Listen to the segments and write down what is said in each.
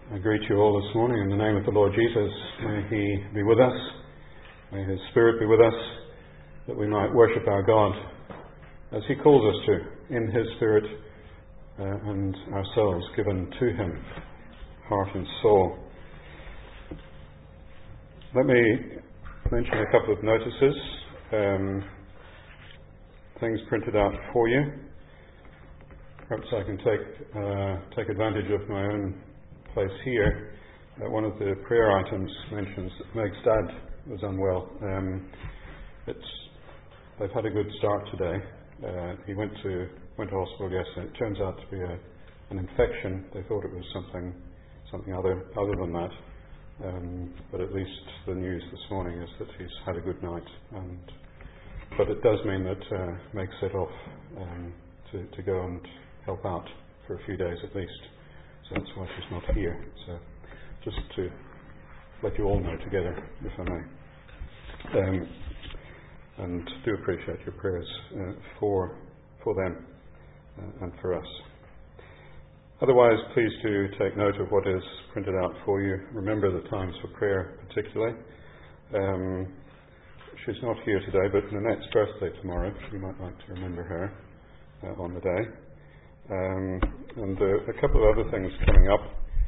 I greet you all this morning in the name of the Lord Jesus. May He be with us. May His Spirit be with us, that we might worship our God as He calls us to, in His Spirit and ourselves given to Him, heart and soul. Let me mention a couple of notices, things printed out for you. Perhaps I can take advantage of my own place here. One of the prayer items mentions that Meg's dad was unwell. They've had a good start today. He went to hospital yesterday. It turns out to be an infection. They thought it was something other than that. But at least the news this morning is that he's had a good night. But it does mean that Meg set off to go and help out for a few days at least. So that's why she's not here. So just to let you all know together, if I may. And do appreciate your prayers for them and for us. Otherwise, please do take note of what is printed out for you. Remember the times for prayer particularly. She's not here today, but Nanette's birthday tomorrow. You might like to remember her on the day. And a couple of other things coming up.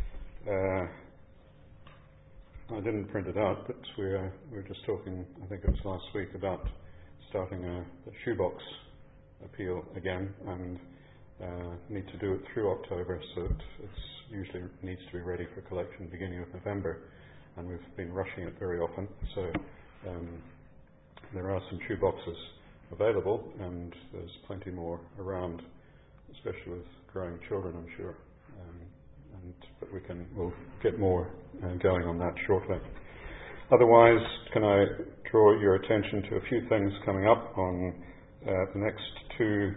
I didn't print it out, but we were just talking, I think it was last week, about starting a shoebox appeal again, and need to do it through October, so it usually needs to be ready for collection beginning of November, and we've been rushing it very often. So there are some shoeboxes available, and there's plenty more around, especially with growing children, I'm sure. But we'll get more going on that shortly. Otherwise, can I draw your attention to a few things coming up on the next two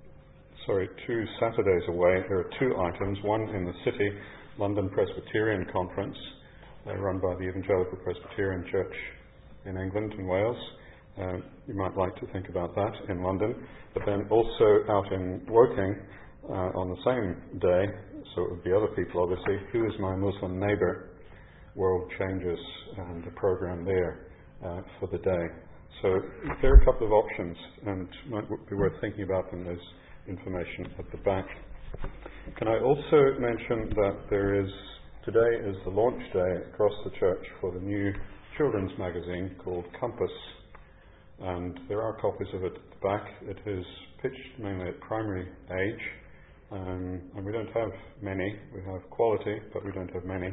Saturdays away. There are two items. One in the city, London Presbyterian Conference, run by the Evangelical Presbyterian Church in England and Wales. You might like to think about that in London. But then also out in Woking on the same day, so it would be other people obviously, Who is My Muslim Neighbour? World Changes, and the program there for the day. So there are a couple of options, and might be worth thinking about them. There's information at the back. Can I also mention that today is the launch day across the church for the new children's magazine called Compass, and there are copies of it at the back. It is pitched mainly at primary age, and we don't have many. We have quality, but we don't have many.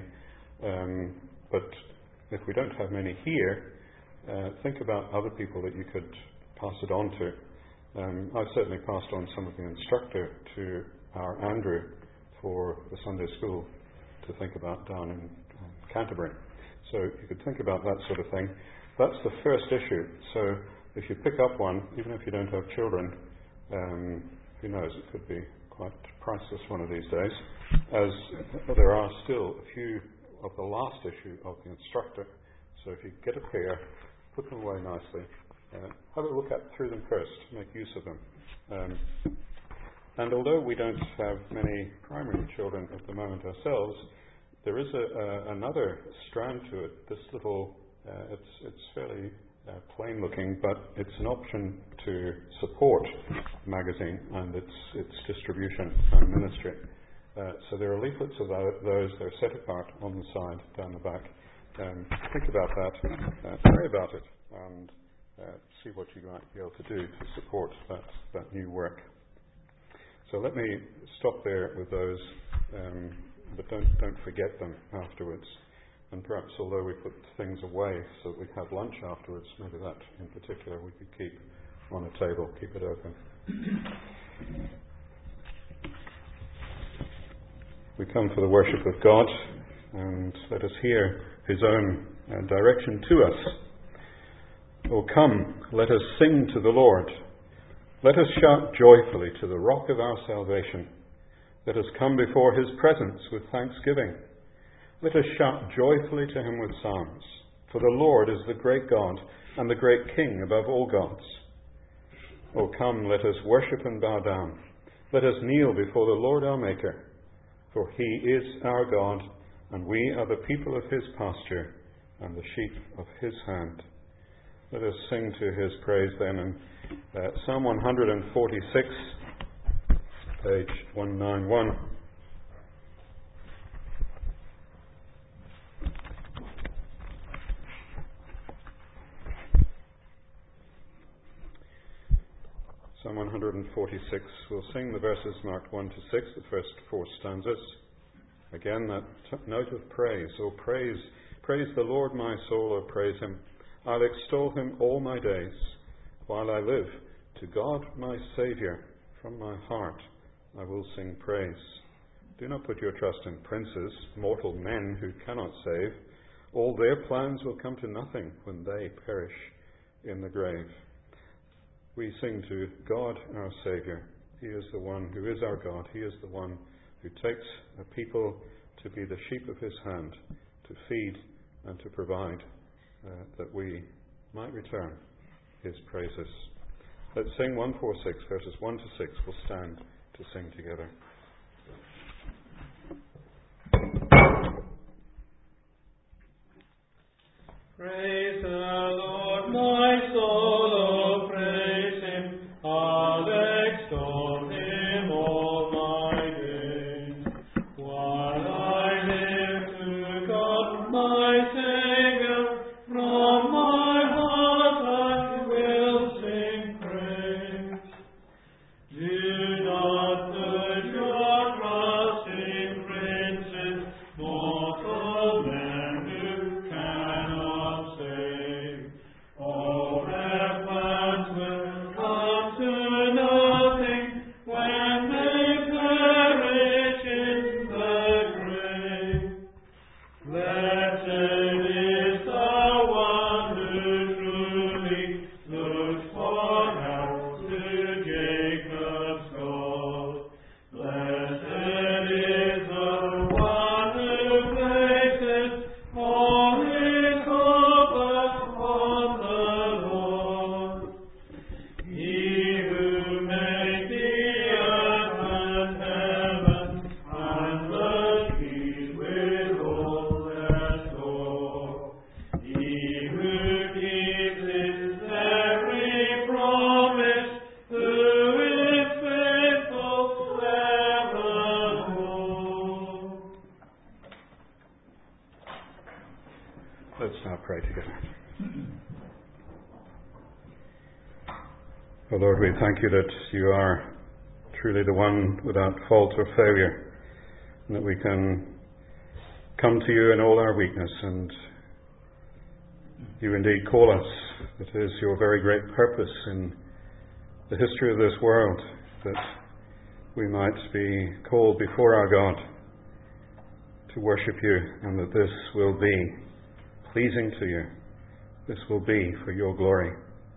But if we don't have many here, think about other people that you could pass it on to. I've certainly passed on some of the instructor to our Andrew for the Sunday school to think about down in Canterbury. So you could think about that sort of thing. That's the first issue. So if you pick up one, even if you don't have children, who knows, it could be quite priceless one of these days, as there are still a few of the last issue of the instructor. So if you get a pair, put them away nicely, have a look through them first, make use of them. And although we don't have many primary children at the moment ourselves, there is another strand to it. This little, it's fairly plain looking, but it's an option to support the magazine and its distribution and ministry. So there are leaflets of those. They're set apart on the side, down the back. Think about that, pray about it, and see what you might be able to do to support that new work. So let me stop there with those, but don't forget them afterwards. And perhaps, although we put things away so that we have lunch afterwards, maybe that in particular we could keep on a table, keep it open. We come for the worship of God, and let us hear His own direction to us. O come, let us sing to the Lord. Let us shout joyfully to the rock of our salvation. Let us come before His presence with thanksgiving. Let us shout joyfully to Him with psalms. For the Lord is the great God and the great King above all gods. O come, let us worship and bow down. Let us kneel before the Lord our Maker. For He is our God, and we are the people of his pasture and the sheep of his hand. Let us sing to his praise then in Psalm 146, page 191. Psalm 146, we'll sing the verses marked 1 to 6, the first 4 stanzas. Again, that note of praise. Oh, praise the Lord, my soul, oh, praise him. I'll extol him all my days. While I live, to God my Saviour, from my heart I will sing praise. Do not put your trust in princes, mortal men who cannot save. All their plans will come to nothing when they perish in the grave. We sing to God our Saviour. He is the one who is our God. He is the one who takes a people to be the sheep of his hand, to feed and to provide, that we might return his praises. Let's sing 146, verses 1 to 6. We'll stand to sing together. Praise the Lord, my soul, oh praise him. I'll extol him all my days. While I live, to God my Saviour, from my heart I will sing praise. Do not put your trust in princes, mortal men who cannot save. All their plans will come to nothing when they perish in the grave. Blessed is the one who truly looks for help to Jacob's God. Blessed is the one who places all his hope upon the Lord. He who made the earth and heaven and the trees with all their store. He who keeps his every promise, who is faithful evermore. Let's now pray together. Oh Lord, we thank you that you are truly the one without fault or failure, and that we can come to you in all our weakness, and you indeed call us. It is your very great purpose in the history of this world that we might be called before our God to worship you, and that this will be pleasing to you. This will be for your glory.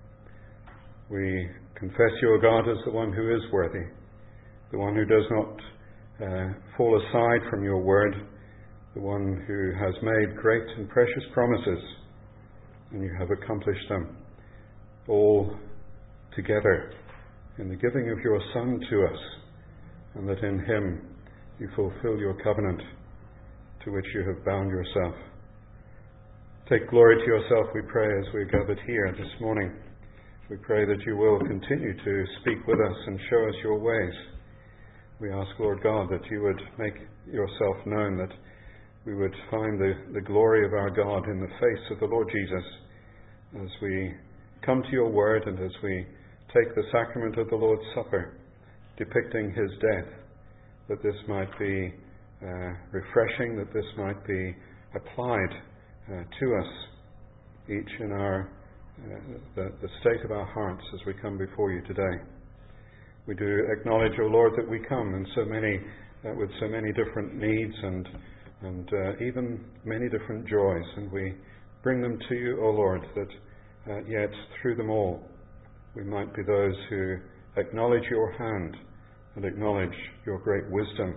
We confess you, O God, as the one who is worthy, the one who does not fall aside from your word, the one who has made great and precious promises, and you have accomplished them all together in the giving of your Son to us, and that in him you fulfill your covenant to which you have bound yourself. Take glory to yourself, we pray, as we're gathered here this morning. We pray that you will continue to speak with us and show us your ways. We ask, Lord God, that you would make yourself known, that we would find the glory of our God in the face of the Lord Jesus as we come to your word and as we take the sacrament of the Lord's Supper, depicting his death, that this might be refreshing, that this might be applied to us, each in our the state of our hearts as we come before you today. We do acknowledge, O Lord, that we come in so many with so many different needs and even many different joys, and we bring them to you, O Lord, that yet through them all we might be those who acknowledge your hand and acknowledge your great wisdom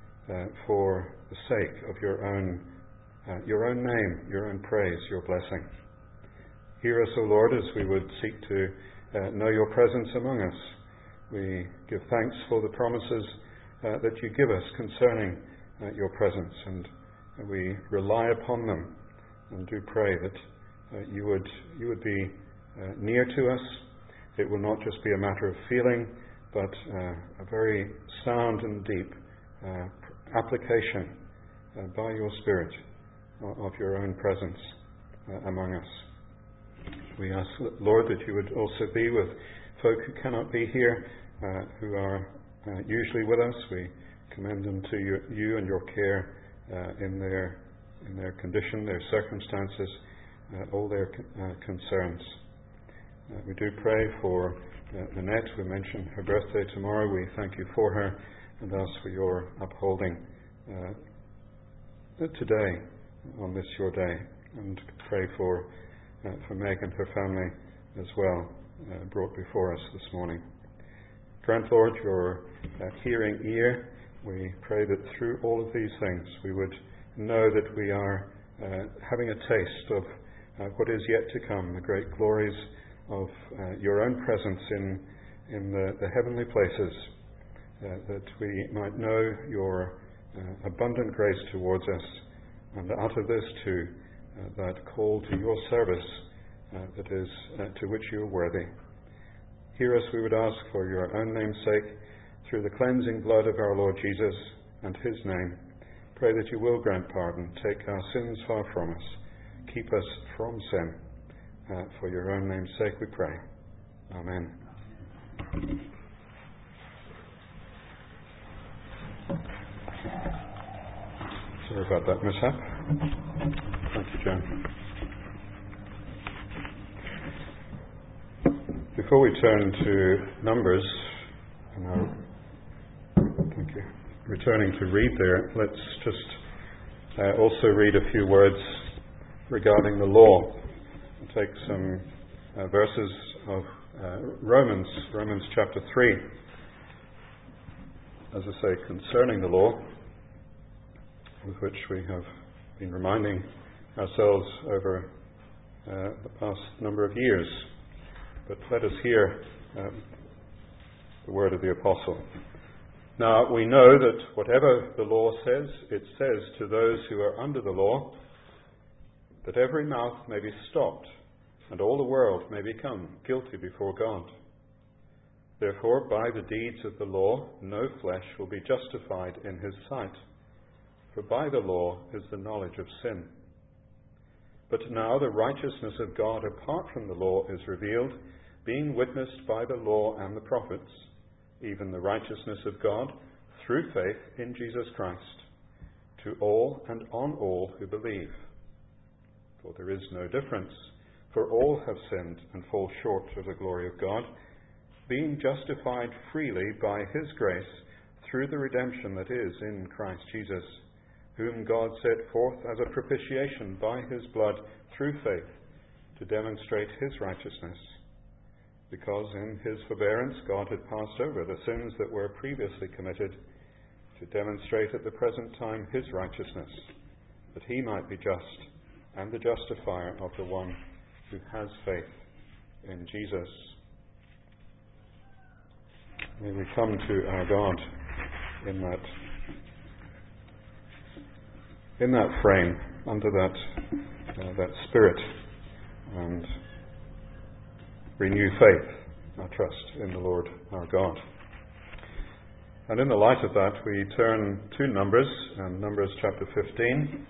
for the sake of your own name, your own praise, your blessing. Hear us, O Lord, as we would seek to know your presence among us. We give thanks for the promises that you give us concerning your presence, and We rely upon them and do pray that you would be near to us. It will not just be a matter of feeling, but a very sound and deep application by your Spirit of your own presence among us. We ask, Lord, that you would also be with folk who cannot be here, who are usually with us. We commend them to you and your care in their condition, their circumstances, all their concerns. We do pray for Annette. We mentioned her birthday tomorrow. We thank you for her and ask for your upholding today on this your day, and pray for Meg and her family as well, brought before us this morning. Grant, Lord, your hearing ear. We pray that through all of these things we would know that we are having a taste of what is yet to come, the great glories of your own presence in the heavenly places, that we might know your abundant grace towards us, and out of this too, that call to your service that is to which you are worthy. Hear us, we would ask, for your own name's sake, through the cleansing blood of our Lord Jesus and his name. Pray that you will grant pardon, take our sins far from us, keep us from sin. For your own name's sake we pray. Amen. Sorry about that mishap. Thank you, John. Before we turn to Numbers, thank you. Returning to read there, let's just also read a few words regarding the law. We'll take some verses of Romans chapter 3. As I say, concerning the law, with which we have been reminding ourselves over the past number of years. But let us hear the word of the Apostle. Now we know that whatever the law says, it says to those who are under the law, that every mouth may be stopped, and all the world may become guilty before God. Therefore, by the deeds of the law, no flesh will be justified in his sight, for by the law is the knowledge of sin. But now the righteousness of God apart from the law is revealed, being witnessed by the law and the prophets, even the righteousness of God through faith in Jesus Christ, to all and on all who believe. For there is no difference, for all have sinned and fall short of the glory of God, being justified freely by his grace through the redemption that is in Christ Jesus, whom God set forth as a propitiation by his blood through faith to demonstrate his righteousness, because in his forbearance God had passed over the sins that were previously committed, to demonstrate at the present time his righteousness, that he might be just and the justifier of the one who has faith in Jesus. May we come to our God in that frame, under that spirit, and renew faith, our trust in the Lord our God. And in the light of that, we turn to Numbers, and Numbers chapter 15.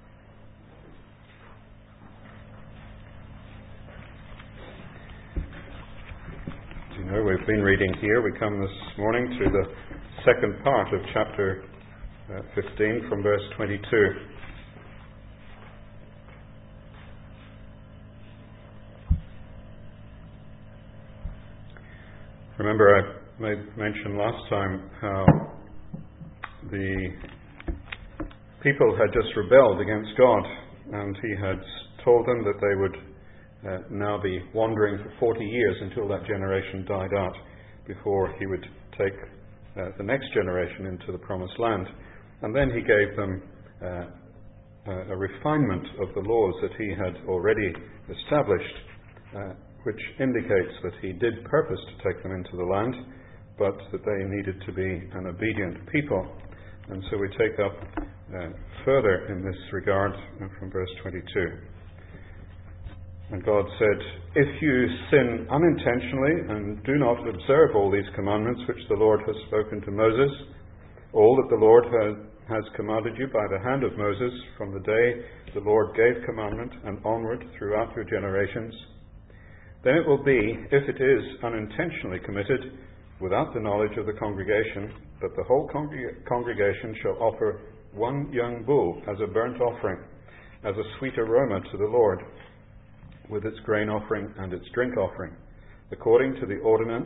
As you know, we've been reading here. We come this morning to the second part of chapter 15 from verse 22. Remember, I made mention last time how the people had just rebelled against God, and he had told them that they would now be wandering for 40 years until that generation died out, before he would take the next generation into the promised land. And then he gave them a refinement of the laws that he had already established, which indicates that he did purpose to take them into the land, but that they needed to be an obedient people. And so we take up further in this regard from verse 22. And God said, "If you sin unintentionally and do not observe all these commandments which the Lord has spoken to Moses, all that the Lord has commanded you by the hand of Moses from the day the Lord gave commandment and onward throughout your generations, then it will be, if it is unintentionally committed, without the knowledge of the congregation, that the whole congregation shall offer one young bull as a burnt offering, as a sweet aroma to the Lord, with its grain offering and its drink offering, according to the ordinance,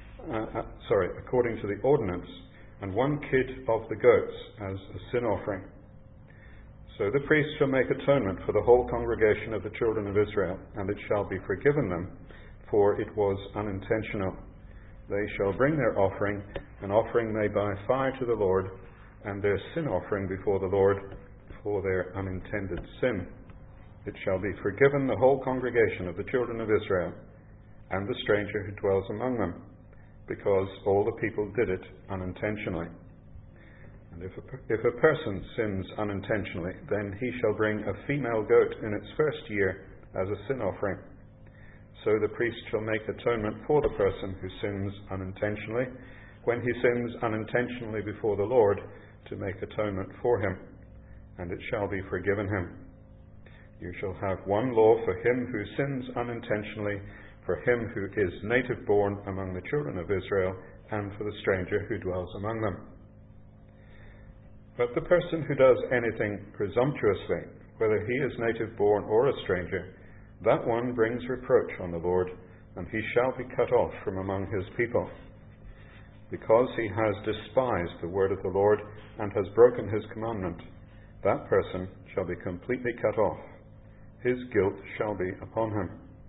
and one kid of the goats as a sin offering. So the priest shall make atonement for the whole congregation of the children of Israel, and it shall be forgiven them, for it was unintentional. They shall bring their offering, an offering made by fire to the Lord, and their sin offering before the Lord for their unintended sin. It shall be forgiven the whole congregation of the children of Israel, and the stranger who dwells among them, because all the people did it unintentionally. And if a person sins unintentionally, then he shall bring a female goat in its first year as a sin offering. So the priest shall make atonement for the person who sins unintentionally, when he sins unintentionally before the Lord, to make atonement for him, and it shall be forgiven him. You shall have one law for him who sins unintentionally, for him who is native born among the children of Israel, and for the stranger who dwells among them. But the person who does anything presumptuously, whether he is native born or a stranger, that one brings reproach on the Lord, and he shall be cut off from among his people. Because he has despised the word of the Lord and has broken his commandment, that person shall be completely cut off. His guilt shall be upon him.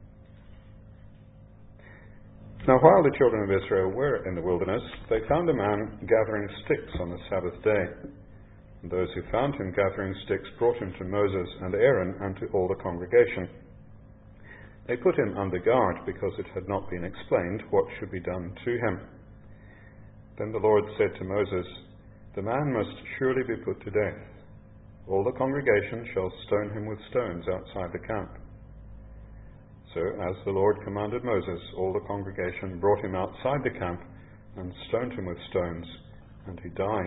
Now while the children of Israel were in the wilderness, they found a man gathering sticks on the Sabbath day. And those who found him gathering sticks brought him to Moses and Aaron and to all the congregation. They put him under guard, because it had not been explained what should be done to him. Then the Lord said to Moses, "The man must surely be put to death. All the congregation shall stone him with stones outside the camp." So, as the Lord commanded Moses, all the congregation brought him outside the camp and stoned him with stones, and he died.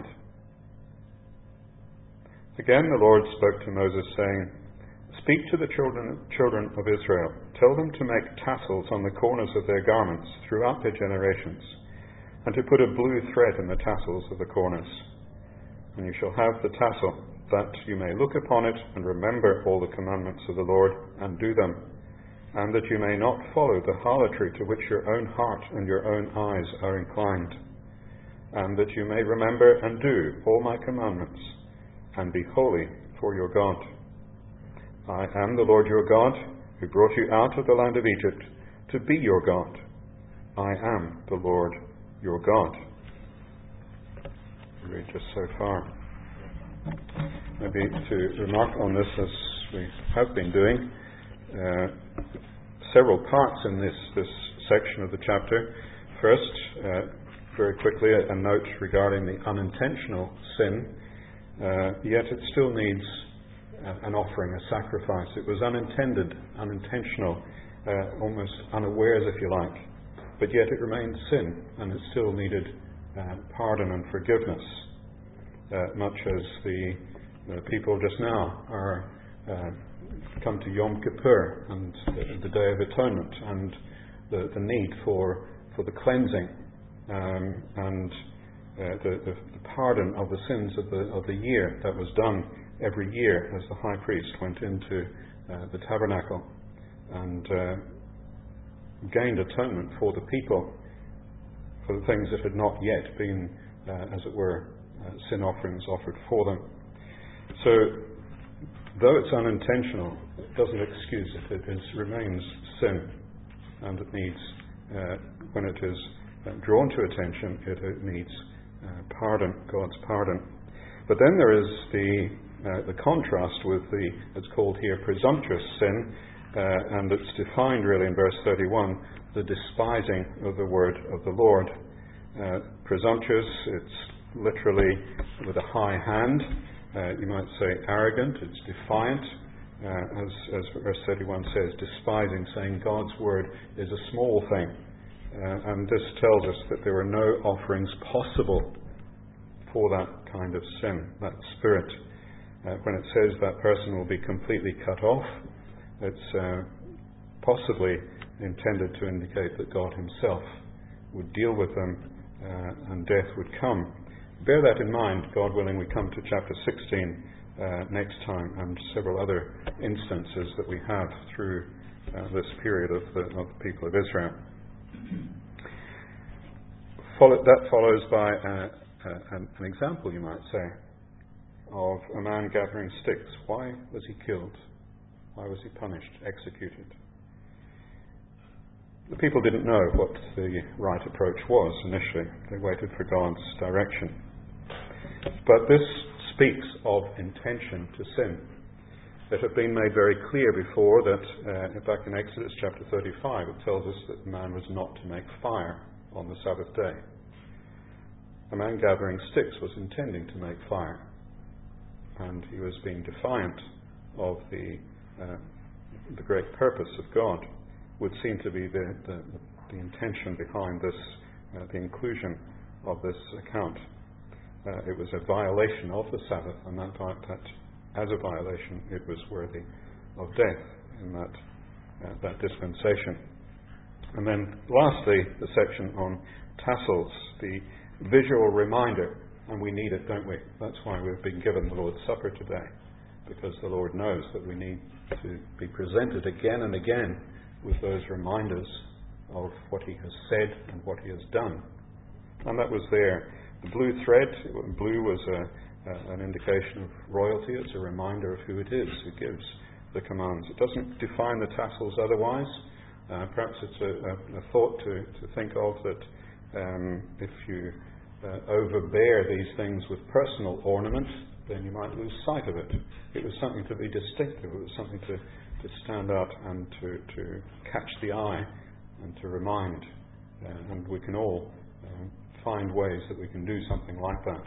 Again the Lord spoke to Moses, saying, "Speak to the children of Israel. Tell them to make tassels on the corners of their garments throughout their generations, and to put a blue thread in the tassels of the corners. And you shall have the tassel, that you may look upon it and remember all the commandments of the Lord and do them, and that you may not follow the harlotry to which your own heart and your own eyes are inclined, and that you may remember and do all my commandments, and be holy for your God. I am the Lord your God, who brought you out of the land of Egypt to be your God. I am the Lord your God." We read just so far. Maybe to remark on this, as we have been doing, several parts in this section of the chapter. First, very quickly, a note regarding the unintentional sin, yet it still needs an offering, a sacrifice. It was unintended, unintentional, almost unawares, if you like, but yet it remained sin, and it still needed pardon and forgiveness, much as the people just now are come to Yom Kippur and the Day of Atonement, and the need for the cleansing and the pardon of the sins of the year that was done every year as the high priest went into the tabernacle and gained atonement for the people for the things that had not yet been, as it were, sin offerings offered for them. So, though it's unintentional, it doesn't excuse it. It remains sin, and it needs, when it is drawn to attention, it needs pardon, God's pardon. But then there is the contrast with it's called here presumptuous sin, and it's defined really in verse 31, the despising of the word of the Lord. Presumptuous, it's literally with a high hand. You might say arrogant, it's defiant, as verse 31 says, despising, saying God's word is a small thing. And this tells us that there are no offerings possible for that kind of sin, that spirit. When it says that person will be completely cut off, it's possibly intended to indicate that God himself would deal with them and death would come. Bear that in mind. God willing, we come to chapter 16 next time, and several other instances that we have through this period of the people of Israel. That follows by an example, you might say, of a man gathering sticks. Why was he killed? Why was he punished, executed? The people didn't know what the right approach was initially. They waited for God's direction. But this speaks of intention to sin. It had been made very clear before that back in Exodus chapter 35 it tells us that the man was not to make fire on the Sabbath day. A man gathering sticks was intending to make fire, and he was being defiant of the great purpose of God. Would seem to be the intention behind this, the inclusion of this account. It was a violation of the Sabbath, and that as a violation it was worthy of death in that dispensation. And then lastly, the section on tassels, the visual reminder, and we need it, don't we? That's why we've been given the Lord's Supper today, because the Lord knows that we need to be presented again and again with those reminders of what he has said and what he has done. And that was there. The blue thread, blue was an indication of royalty. It's a reminder of who it is who gives the commands. It doesn't define the tassels otherwise. Perhaps it's a thought to think of that if you overbear these things with personal ornament, then you might lose sight of it. It was something to be distinctive. It was something to stand out and to catch the eye and to remind. And we can all find ways that we can do something like that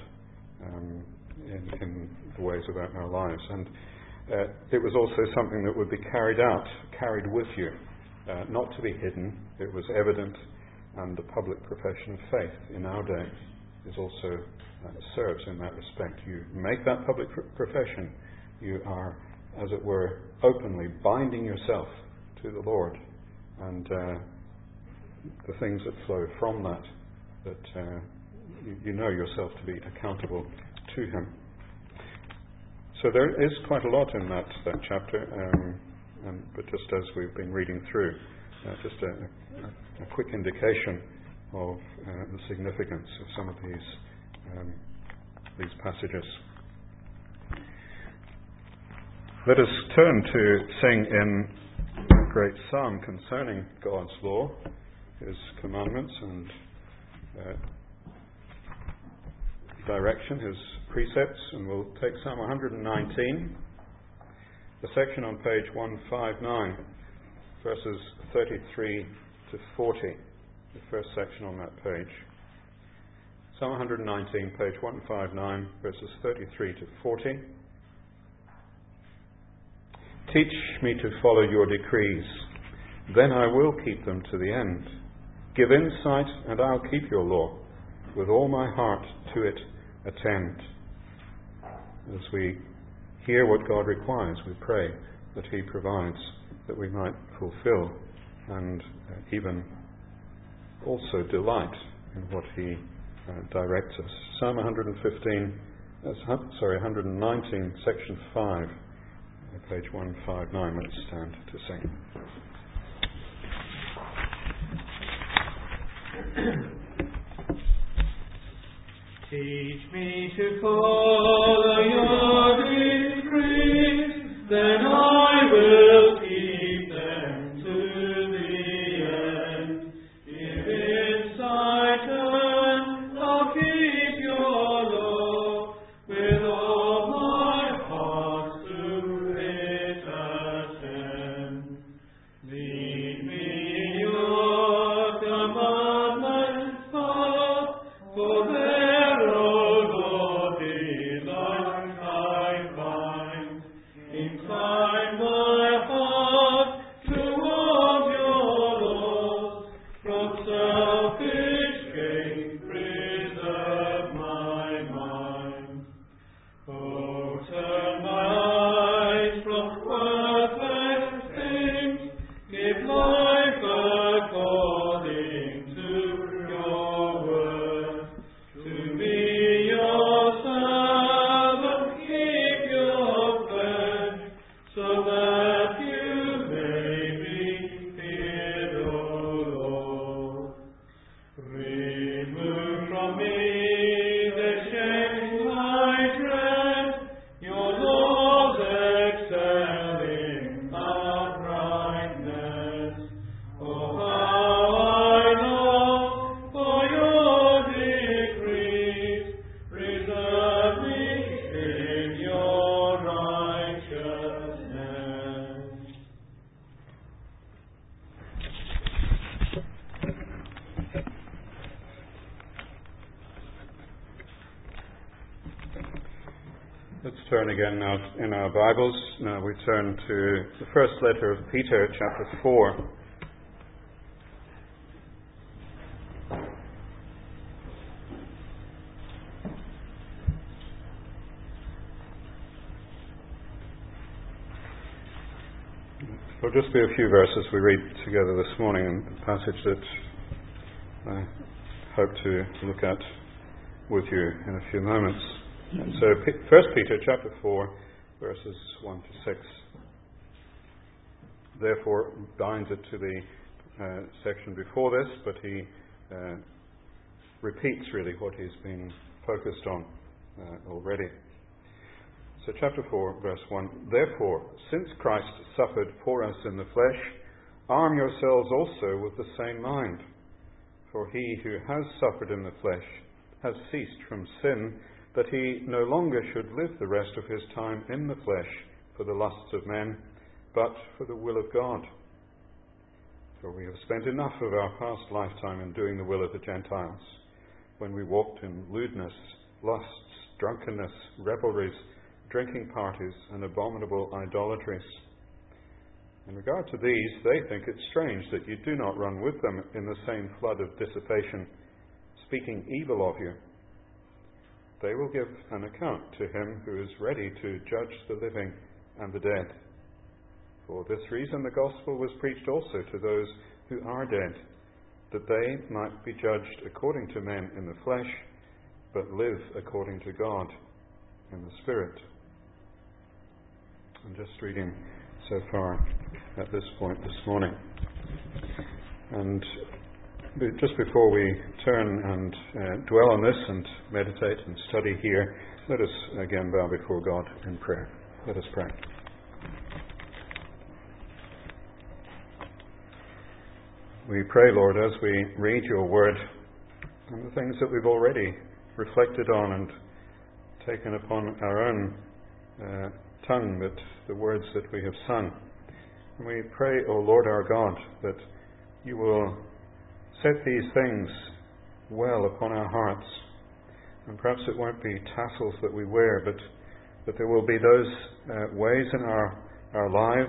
in the ways of our lives. And it was also something that would be carried with you, not to be hidden. It was evident, and the public profession of faith in our day is also serves in that respect. You make that public profession, you are, as it were, openly binding yourself to the Lord, and the things that flow from that you know yourself to be accountable to him. So there is quite a lot in that chapter, but just as we've been reading through, just a quick indication of the significance of some of these passages. Let us turn to sing in a great psalm concerning God's law, his commandments and direction, his precepts, and we'll take Psalm 119, the section on page 159, verses 33 to 40, the first section on that page. Psalm 119, page 159, verses 33 to 40. Teach me to follow your decrees, then I will keep them to the end. Give insight, and I'll keep your law. With all my heart to it attend. As we hear what God requires, we pray that he provides that we might fulfill and even also delight in what he directs us. Psalm 119, section 5, page 159. Let's stand to sing. Teach me to follow your decrees, then I will keep them to the end. Give insight and I'll keep your law, with all my heart to it attend. Lead me in your commandments path, for there, O turn again now in our Bibles. Now we turn to the first letter of Peter, chapter 4. There'll just be a few verses we read together this morning, a passage that I hope to look at with you in a few moments. So, 1 Peter chapter 4, verses 1 to 6. Therefore, binds it to the section before this, but he repeats really what he's been focused on already. So, chapter 4, verse 1. Therefore, since Christ suffered for us in the flesh, arm yourselves also with the same mind. For he who has suffered in the flesh has ceased from sin, that he no longer should live the rest of his time in the flesh for the lusts of men, but for the will of God. For we have spent enough of our past lifetime in doing the will of the Gentiles, when we walked in lewdness, lusts, drunkenness, revelries, drinking parties, and abominable idolatries. In regard to these, they think it strange that you do not run with them in the same flood of dissipation, speaking evil of you. They will give an account to him who is ready to judge the living and the dead. For this reason the gospel was preached also to those who are dead, that they might be judged according to men in the flesh, but live according to God in the Spirit. I'm just reading so far at this point this morning. And just before we turn and dwell on this and meditate and study here, let us again bow before God in prayer. Let us pray. We pray, Lord, as we read your word and the things that we've already reflected on and taken upon our own tongue, that the words that we have sung. And we pray, O Lord our God, that you will set these things well upon our hearts. And perhaps it won't be tassels that we wear, but that there will be those ways in our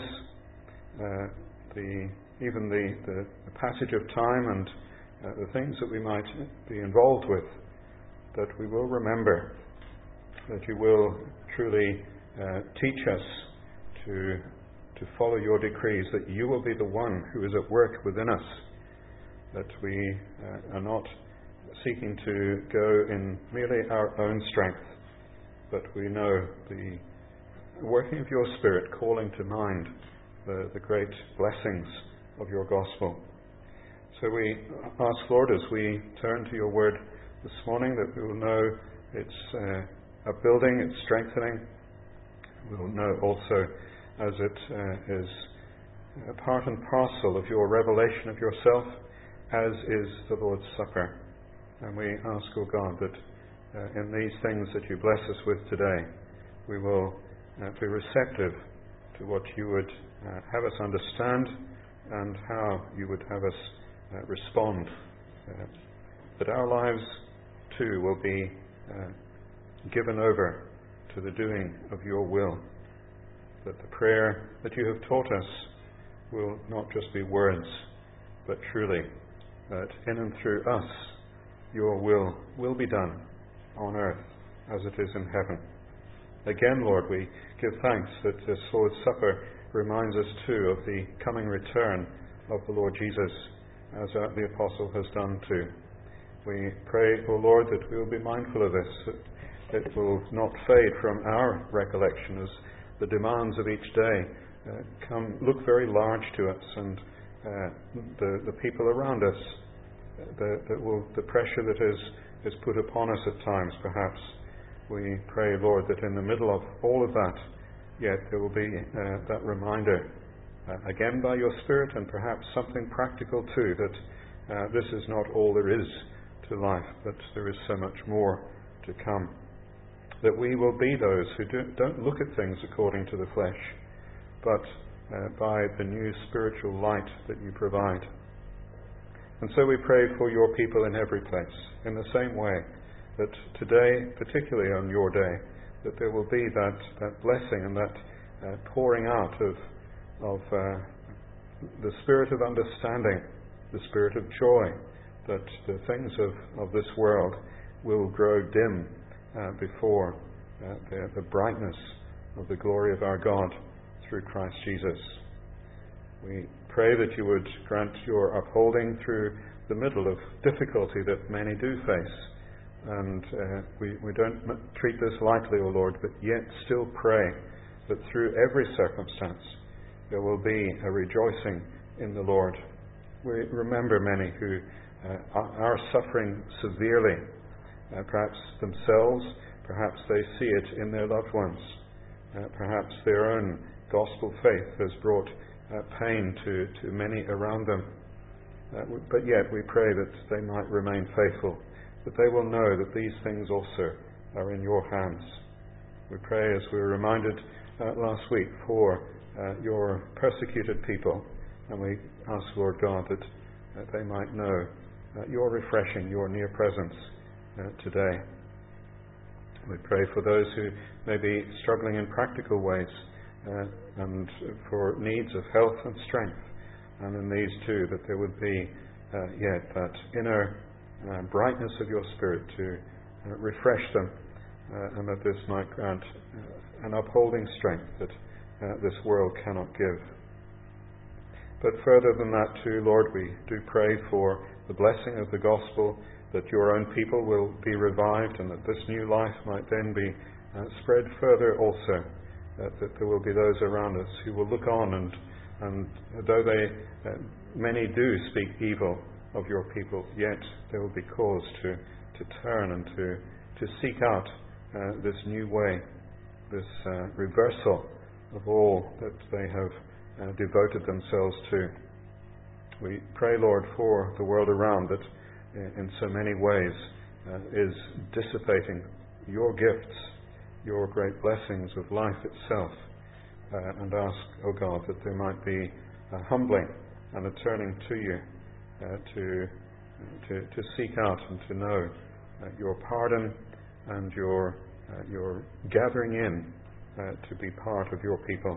lives, even the passage of time and the things that we might be involved with, that we will remember, that you will truly teach us to follow your decrees, that you will be the one who is at work within us, that we are not seeking to go in merely our own strength, but we know the working of your Spirit calling to mind the great blessings of your gospel. So we ask, Lord, as we turn to your word this morning, that we will know its upbuilding, its strengthening. We will know also as it is a part and parcel of your revelation of yourself, as is the Lord's Supper. And we ask, O God, that in these things that you bless us with today, we will be receptive to what you would have us understand and how you would have us respond. That our lives, too, will be given over to the doing of your will. That the prayer that you have taught us will not just be words, but truly that in and through us your will be done on earth as it is in heaven. Again, Lord, we give thanks that this Lord's Supper reminds us too of the coming return of the Lord Jesus, as the Apostle has done too. We pray, O Lord, that we will be mindful of this, that it will not fade from our recollection as the demands of each day look very large to us, and the people around us, the pressure that is put upon us at times, perhaps. We pray, Lord, that in the middle of all of that, yet there will be that reminder, again by your Spirit, and perhaps something practical too, that this is not all there is to life, but there is so much more to come. That we will be those who don't look at things according to the flesh, but by the new spiritual light that you provide. And so we pray for your people in every place, in the same way that today, particularly on your day, that there will be that blessing and that pouring out of the spirit of understanding, the spirit of joy, that the things of this world will grow dim before the brightness of the glory of our God through Christ Jesus. We pray that you would grant your upholding through the middle of difficulty that many do face. And we don't treat this lightly, O Lord, but yet still pray that through every circumstance there will be a rejoicing in the Lord. We remember many who are suffering severely, perhaps themselves, perhaps they see it in their loved ones, perhaps their own gospel faith has brought pain to many around them. But yet we pray that they might remain faithful, that they will know that these things also are in your hands. We pray, as we were reminded last week, for your persecuted people, and we ask, Lord God, that they might know your refreshing, your near presence today. We pray for those who may be struggling in practical ways and for needs of health and strength, and in these too, that there would be yet that inner brightness of your Spirit to refresh them, and that this might grant an upholding strength that this world cannot give. But further than that too, Lord, we do pray for the blessing of the gospel, that your own people will be revived, and that this new life might then be spread further also, that there will be those around us who will look on, and though many do speak evil of your people, yet there will be cause to turn and to seek out this new way, this reversal of all that they have devoted themselves to. We pray, Lord, for the world around that in so many ways is dissipating your gifts, your great blessings of life itself, and ask, O God, that there might be a humbling and a turning to you to seek out and to know your pardon and your gathering in to be part of your people.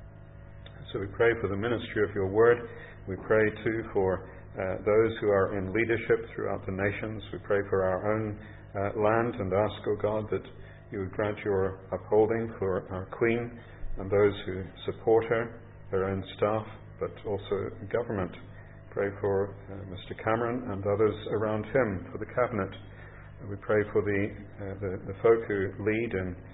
So we pray for the ministry of your word. We pray too for those who are in leadership throughout the nations. We pray for our own land and ask, O God, that you would grant your upholding for our Queen and those who support her, their own staff, but also government. Pray for Mr. Cameron and others around him, for the cabinet. We pray for the folk who lead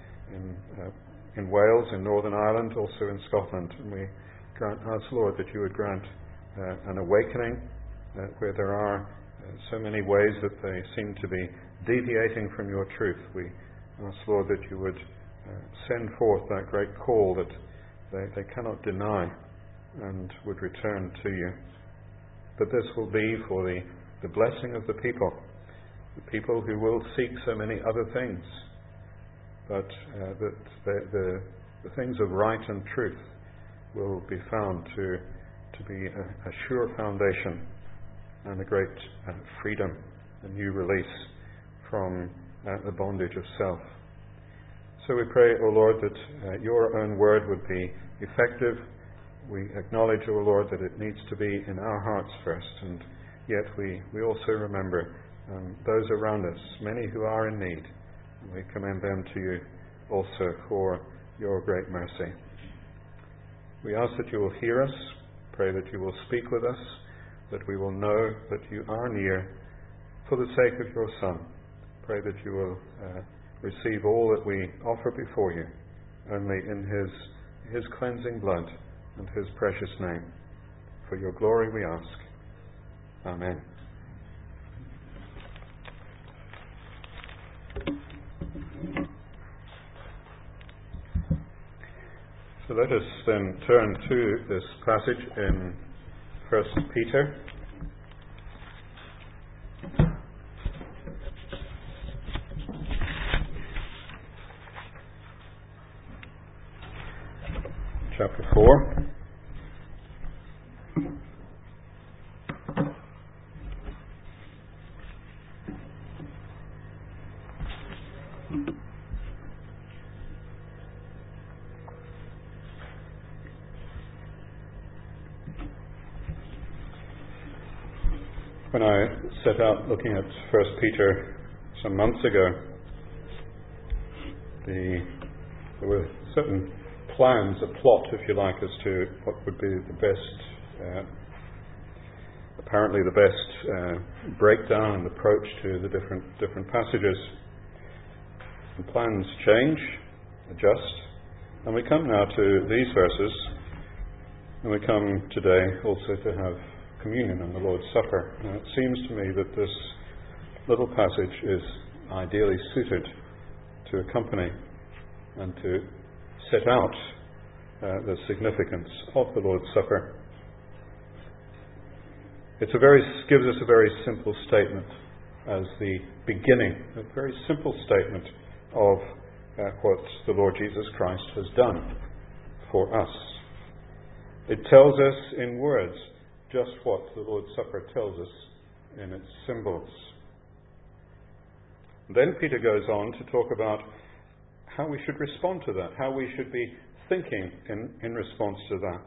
in Wales, in Northern Ireland, also in Scotland. And we ask, Lord, that you would grant an awakening where there are so many ways that they seem to be deviating from your truth. We ask, Lord, that you would send forth that great call that they cannot deny and would return to you. But this will be for the blessing of the people who will seek so many other things, but that the things of right and truth will be found to be a sure foundation and a great freedom, a new release from the bondage of self. So we pray, O Lord, that your own word would be effective. We acknowledge, O Lord, that it needs to be in our hearts first, and yet we also remember those around us, many who are in need, and we commend them to you also for your great mercy. We ask that you will hear us, pray that you will speak with us, that we will know that you are near for the sake of your Son. Pray that you will receive all that we offer before you, only in his cleansing blood and his precious name. For your glory we ask. Amen. So let us then turn to this passage in 1 Peter. Chapter 4. When I set out looking at 1 Peter some months ago, there were certain plans, a plot, if you like, as to what would be the best, apparently the best breakdown and approach to the different passages. And plans change, adjust, and we come now to these verses, and we come today also to have communion and the Lord's Supper. Now, it seems to me that this little passage is ideally suited to accompany and to set out the significance of the Lord's Supper. Gives us a very simple statement as the beginning, a very simple statement of what the Lord Jesus Christ has done for us. It tells us in words just what the Lord's Supper tells us in its symbols. Then Peter goes on to talk about how we should respond to that, how we should be thinking in response to that,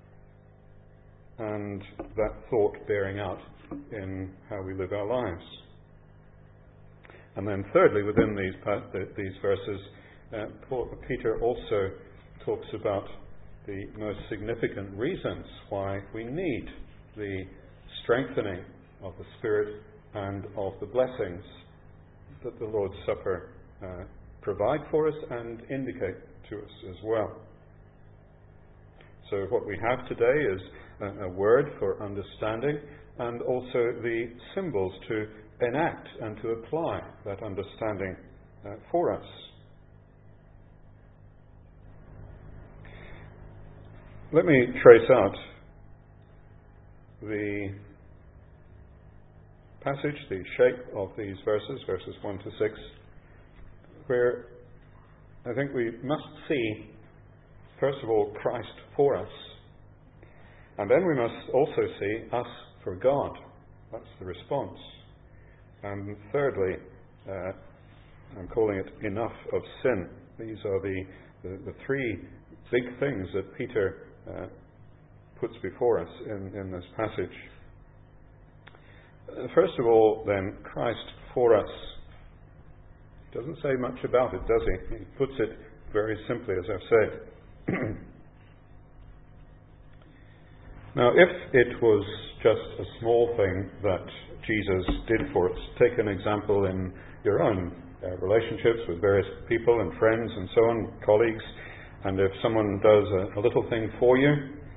and that thought bearing out in how we live our lives. And then thirdly, within these verses, Peter also talks about the most significant reasons why we need the strengthening of the Spirit and of the blessings that the Lord's Supper provide for us and indicate to us as well. So what we have today is a word for understanding and also the symbols to enact and to apply that understanding for us. Let me trace out the passage, the shape of these verses 1 to 6, where I think we must see, first of all, Christ for us, and then we must also see us for God. That's the response. And thirdly, I'm calling it enough of sin. These are the three big things that Peter puts before us in this passage. First of all, then, Christ for us. He doesn't say much about it, does he? He puts it very simply, as I've said. Now, if it was just a small thing that Jesus did for us, take an example in your own relationships with various people and friends and so on, colleagues, and if someone does a little thing for you,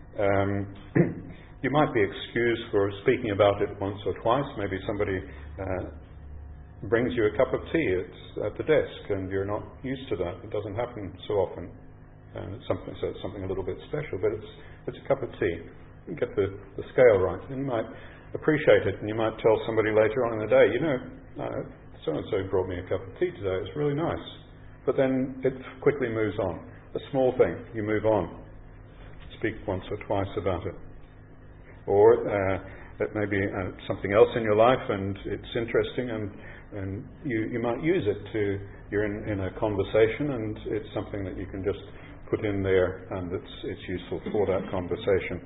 you might be excused for speaking about it once or twice. Maybe somebody brings you a cup of tea at the desk and you're not used to that. It doesn't happen so often. It's something a little bit special, but it's a cup of tea. You get the scale right. And you might appreciate it, and you might tell somebody later on in the day, so-and-so brought me a cup of tea today. It's really nice. But then it quickly moves on. A small thing, you move on. Speak once or twice about it. Or it may be something else in your life, and it's interesting, and you might use it you're in a conversation, and it's something that you can just put in there, and it's useful for that conversation.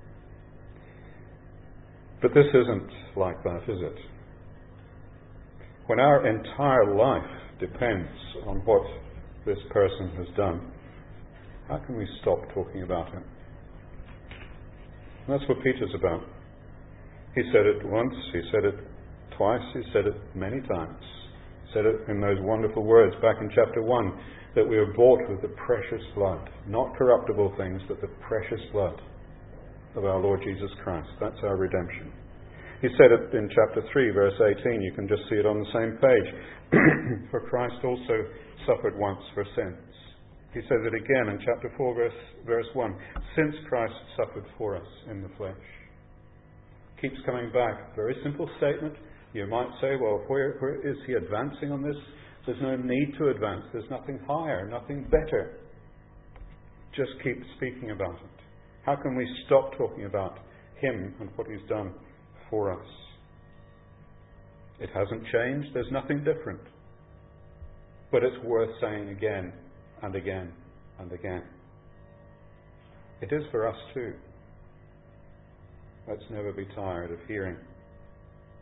But this isn't like that, is it? When our entire life depends on what this person has done, how can we stop talking about it? And that's what Peter's about. He said it once, he said it twice, he said it many times. He said it in those wonderful words back in chapter 1, that we are bought with the precious blood, not corruptible things, but the precious blood of our Lord Jesus Christ. That's our redemption. He said it in chapter 3, verse 18. You can just see it on the same page. For Christ also suffered once for sins. He says it again in chapter 4, verse 1. Since Christ suffered for us in the flesh. Keeps coming back. Very simple statement. You might say, well, where is he advancing on this? There's no need to advance. There's nothing higher, nothing better. Just keep speaking about it. How can we stop talking about him and what he's done for us? It hasn't changed. There's nothing different. But it's worth saying again and again and again. It is for us too. Let's never be tired of hearing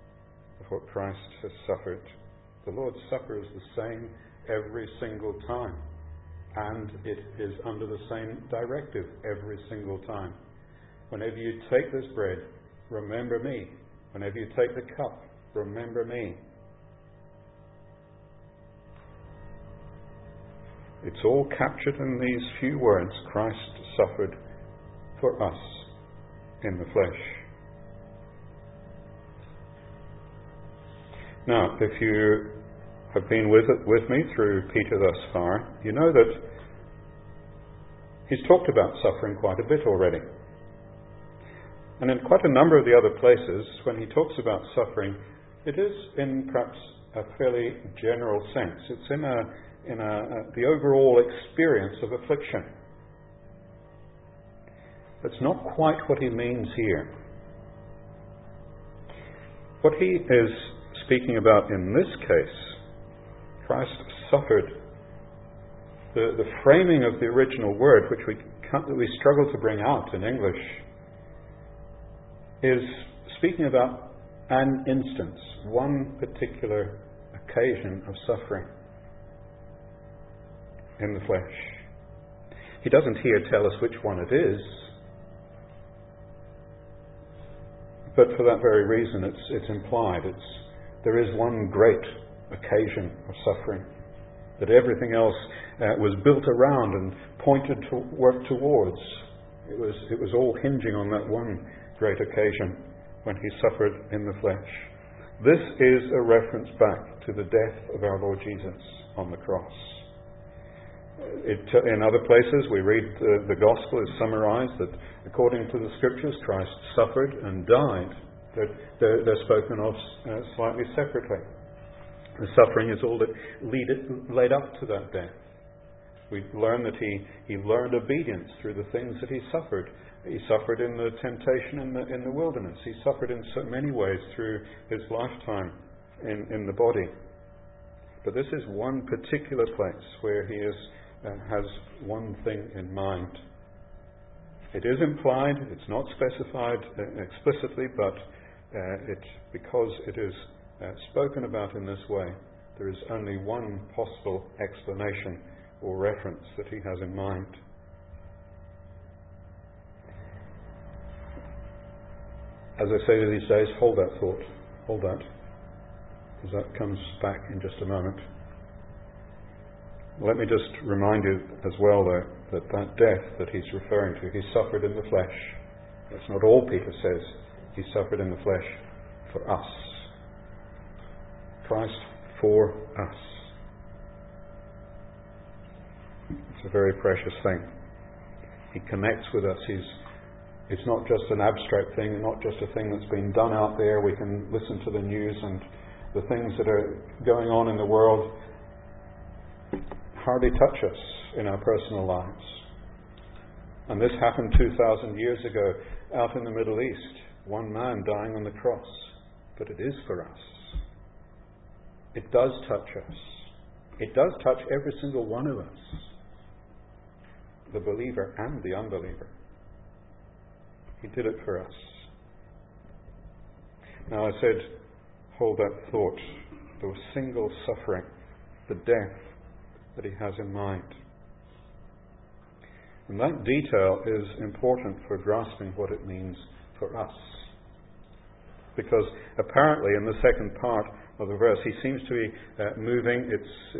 of what Christ has suffered. The Lord's Supper is the same every single time, and it is under the same directive every single time. Whenever you take this bread, remember me. Whenever you take the cup, remember me. It's all captured in these few words: Christ suffered for us in the flesh. Now, if you have been with me through Peter thus far, you know that he's talked about suffering quite a bit already. And in quite a number of the other places, when he talks about suffering, it is in perhaps a fairly general sense. It's in the overall experience of affliction. That's not quite what he means here. What he is speaking about in this case, Christ suffered. The framing of the original word, which we struggle to bring out in English, is speaking about an instance, one particular occasion of suffering in the flesh. He doesn't here tell us which one it is, but for that very reason it's implied. There is one great occasion of suffering that everything else was built around and pointed to work towards. It was all hinging on that one great occasion when he suffered in the flesh. This is a reference back to the death of our Lord Jesus on the cross. In other places we read the gospel is summarized that according to the scriptures Christ suffered and died. They're spoken of slightly separately. The suffering is all that led up to that death. We learn that he learned obedience through the things that he suffered. He suffered in the temptation in the wilderness. He suffered in so many ways through his lifetime in the body. But this is one particular place where he has one thing in mind. It is implied, it's not specified explicitly, but because it is spoken about in this way, there is only one possible explanation or reference that he has in mind. As I say these days, hold that thought, hold that, because that comes back in just a moment. Let me just remind you as well, though, that death that he's referring to, he suffered in the flesh. That's not all Peter says. He suffered in the flesh for us. Christ for us. It's a very precious thing. He connects with us. It's not just an abstract thing, not just a thing that's been done out there. We can listen to the news and the things that are going on in the world hardly touch us in our personal lives. And this happened 2,000 years ago out in the Middle East. One man dying on the cross. But it is for us. It does touch us. It does touch every single one of us. The believer and the unbeliever. He did it for us. Now I said, hold that thought. The single suffering, the death that he has in mind. And that detail is important for grasping what it means for us. Because apparently in the second part of the verse he seems to be moving.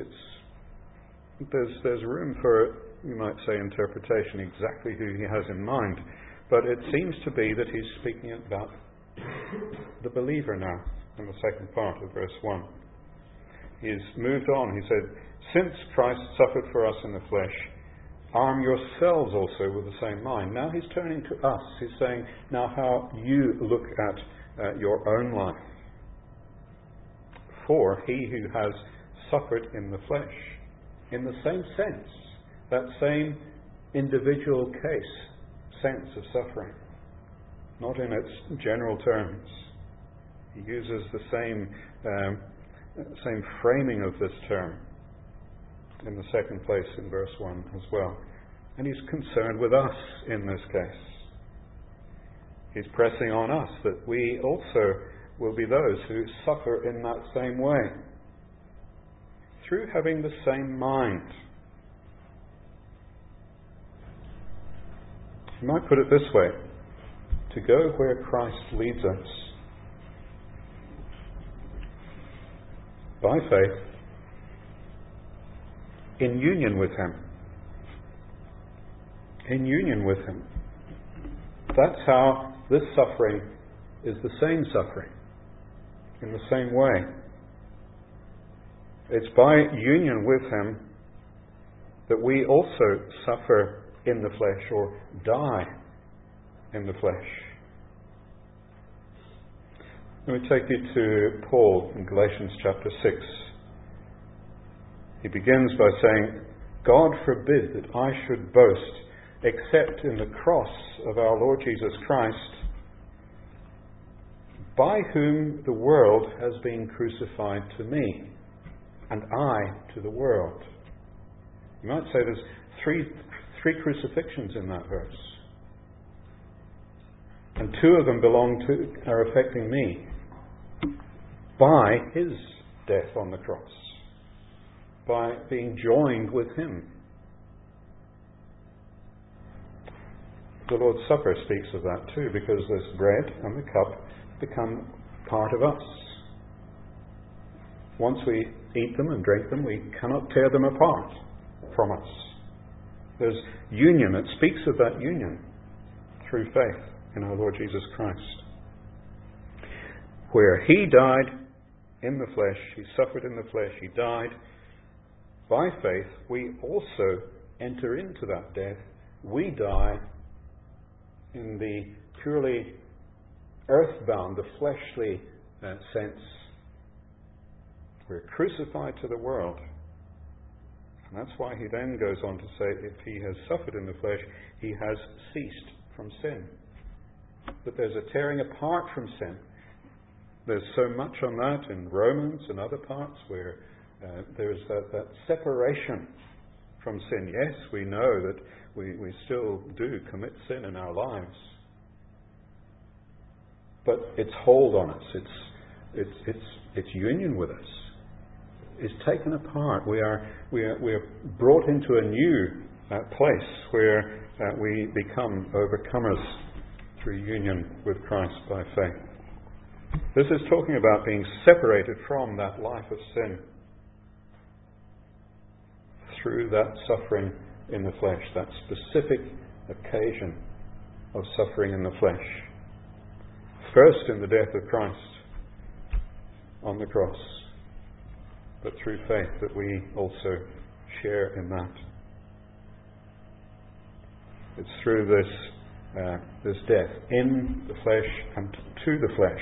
There's room for, you might say, interpretation exactly who he has in mind. But it seems to be that he's speaking about the believer now in the second part of verse 1. He's moved on. He said, since Christ suffered for us in the flesh, arm yourselves also with the same mind. Now he's turning to us. He's saying, now how you look at your own life. For he who has suffered in the flesh, in the same sense, that same individual sense of suffering, not in its general terms. He uses the same framing of this term in the second place in verse 1 as well. And he's concerned with us in this case. He's pressing on us that we also will be those who suffer in that same way, through having the same mind. You might put it this way: to go where Christ leads us by faith, in union with Him. In union with Him. That's how this suffering is the same suffering, in the same way. It's by union with Him that we also suffer in the flesh, or die in the flesh. Let me take you to Paul in Galatians chapter 6. He begins by saying, God forbid that I should boast except in the cross of our Lord Jesus Christ, by whom the world has been crucified to me, and I to the world. You might say there's three crucifixions in that verse. And two of them are affecting me by His death on the cross, by being joined with Him. The Lord's Supper speaks of that too, because this bread and the cup become part of us. Once we eat them and drink them, we cannot tear them apart from us. There's union. It speaks of that union through faith in our Lord Jesus Christ. Where He died in the flesh, He suffered in the flesh, He died. By faith, we also enter into that death. We die in the purely earthbound, the fleshly sense. We're crucified to the world. And that's why he then goes on to say, if he has suffered in the flesh, he has ceased from sin. But there's a tearing apart from sin. There's so much on that in Romans and other parts where there's that separation from sin. Yes, we know that we still do commit sin in our lives. But its hold on us, its union with us, is taken apart. We are brought into a new place where we become overcomers through union with Christ by faith. This is talking about being separated from that life of sin through that suffering in the flesh, that specific occasion of suffering in the flesh. First in the death of Christ on the cross, but through faith that we also share in that. It's through this death in the flesh and to the flesh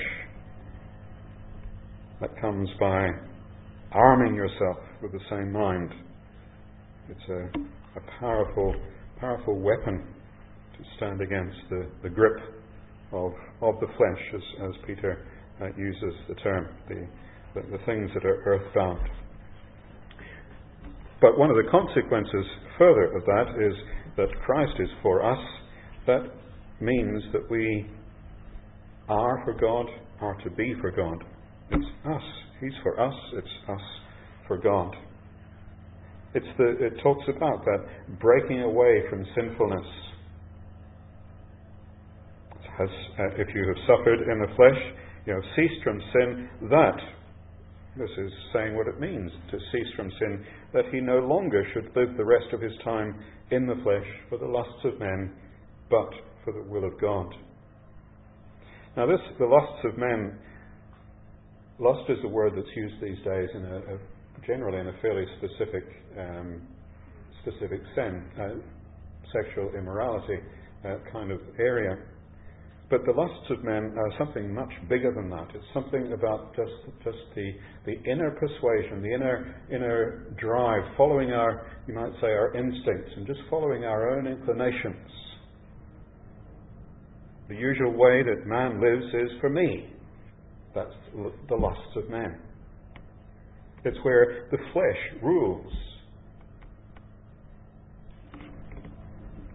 that comes by arming yourself with the same mind. It's a powerful weapon to stand against the grip of the flesh, as Peter uses the term, the things that are earthbound. But one of the consequences further of that is that Christ is for us. That means that we are for God, are to be for God. It's us. He's for us. It's us for God. It talks about that breaking away from sinfulness. If you have suffered in the flesh, you have ceased from sin. This is saying what it means to cease from sin, that he no longer should live the rest of his time in the flesh for the lusts of men, but for the will of God. Now the lusts of men, lust is a word that's used these days generally in a fairly specific sin, sexual immorality kind of area. But the lusts of men are something much bigger than that. It's something about just the inner persuasion, the inner drive, following you might say, our instincts, and just following our own inclinations. The usual way that man lives is for me. That's the lusts of men. It's where the flesh rules.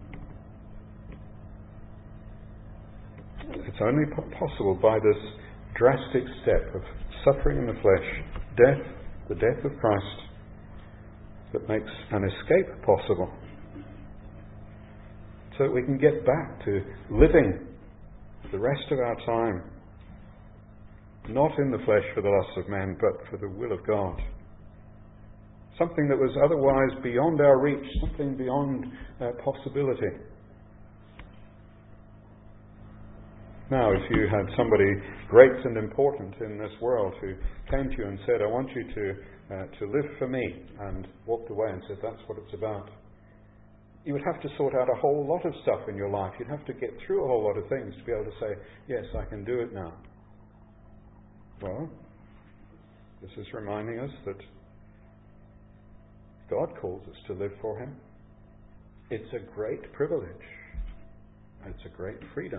It's only possible by this drastic step of suffering in the flesh, death, the death of Christ, that makes an escape possible, so that we can get back to living the rest of our time, not in the flesh for the lusts of men, but for the will of God. Something that was otherwise beyond our reach, something beyond possibility. Now, if you had somebody great and important in this world who came to you and said, I want you to live for me, and walked away and said, that's what it's about, you would have to sort out a whole lot of stuff in your life. You'd have to get through a whole lot of things to be able to say, yes, I can do it now. Well, this is reminding us that God calls us to live for Him. It's a great privilege. It's a great freedom.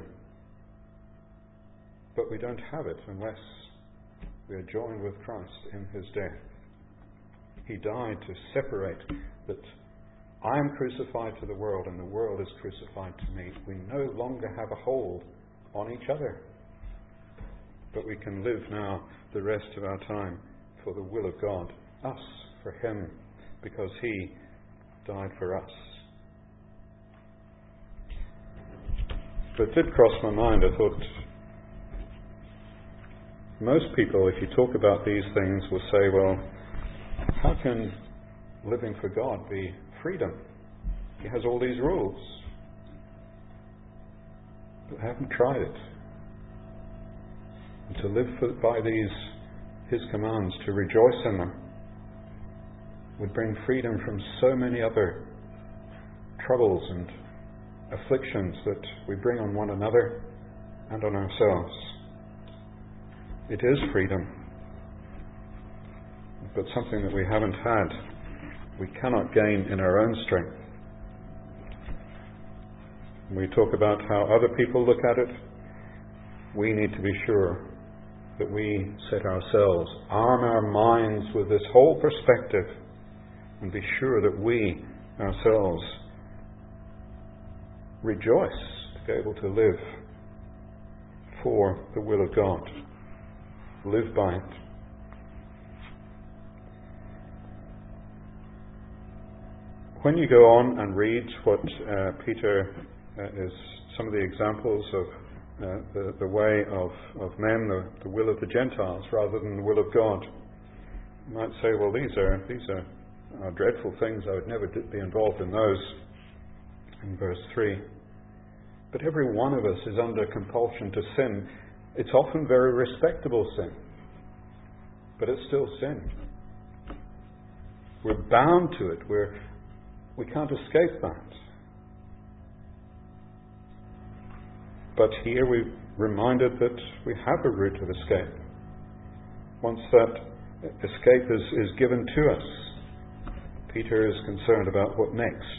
But we don't have it unless we are joined with Christ in His death. He died to separate that I am crucified to the world and the world is crucified to me. We no longer have a hold on each other. But we can live now the rest of our time for the will of God, us for Him, because He died for us. But it did cross my mind, I thought, most people, if you talk about these things, will say, well, how can living for God be freedom? He has all these rules. But I haven't tried it. And to live by His commands, to rejoice in them, would bring freedom from so many other troubles and afflictions that we bring on one another and on ourselves. It is freedom, but something that we haven't had, we cannot gain in our own strength. When we talk about how other people look at it, we need to be sure that we set ourselves, arm our minds with this whole perspective, and be sure that we ourselves rejoice to be able to live for the will of God. Live by it. When you go on and read what Peter is, some of the examples of the way of men, the will of the Gentiles rather than the will of God, you might say, well, these are dreadful things. I would never be involved in those. In verse 3. But every one of us is under compulsion to sin. It's often very respectable sin, but it's still sin. We're bound to it. We can't escape that. But here we're reminded that we have a route of escape. Once that escape is given to us, Peter is concerned about what next.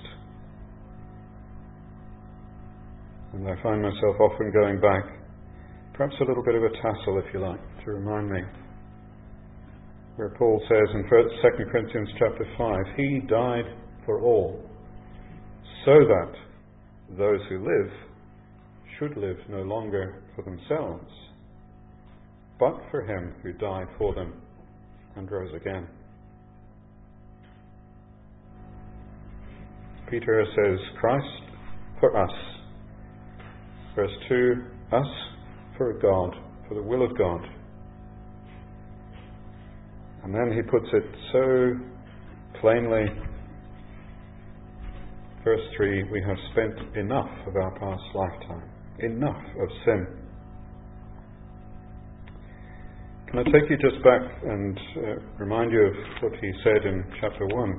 And I find myself often going back, perhaps a little bit of a tassel, if you like, to remind me, where Paul says in 2 Corinthians chapter 5, He died for all, so that those who live should live no longer for themselves, but for Him who died for them and rose again. Peter says, Christ for us. Verse 2, us for God, for the will of God. And then he puts it so plainly, verse 3, we have spent enough of our past lifetime, enough of sin. Can I take you just back and remind you of what he said in chapter 1,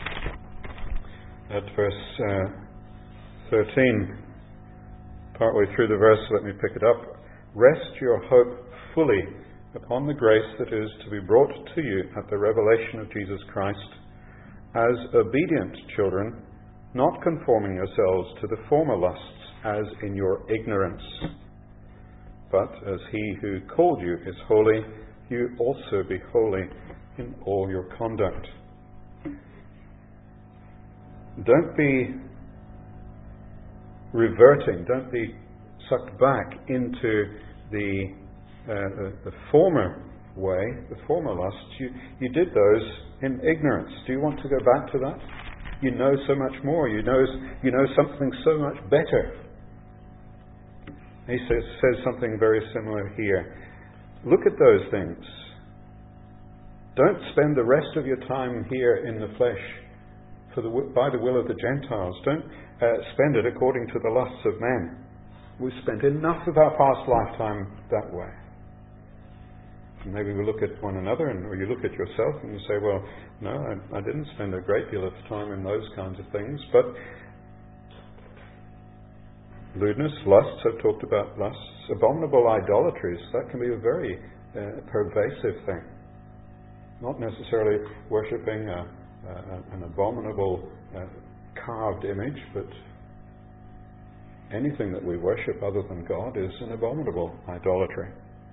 at verse 13, partway through the verse, let me pick it up. Rest your hope fully upon the grace that is to be brought to you at the revelation of Jesus Christ, as obedient children, not conforming yourselves to the former lusts as in your ignorance. But as He who called you is holy, you also be holy in all your conduct. Don't be reverting, don't be sucked back into the the former way, the former lusts, you did those in ignorance. Do you want to go back to that? You know so much more. You know something so much better. He says something very similar here. Look at those things. Don't spend the rest of your time here in the flesh by the will of the Gentiles. Don't spend it according to the lusts of men. We've spent enough of our past lifetime that way. And maybe we look at one another, or you look at yourself and you say, well, no, I didn't spend a great deal of time in those kinds of things. But lewdness, lusts, I've talked about lusts, abominable idolatries, that can be a very pervasive thing. Not necessarily worshipping an abominable carved image, but anything that we worship other than God is an abominable idolatry.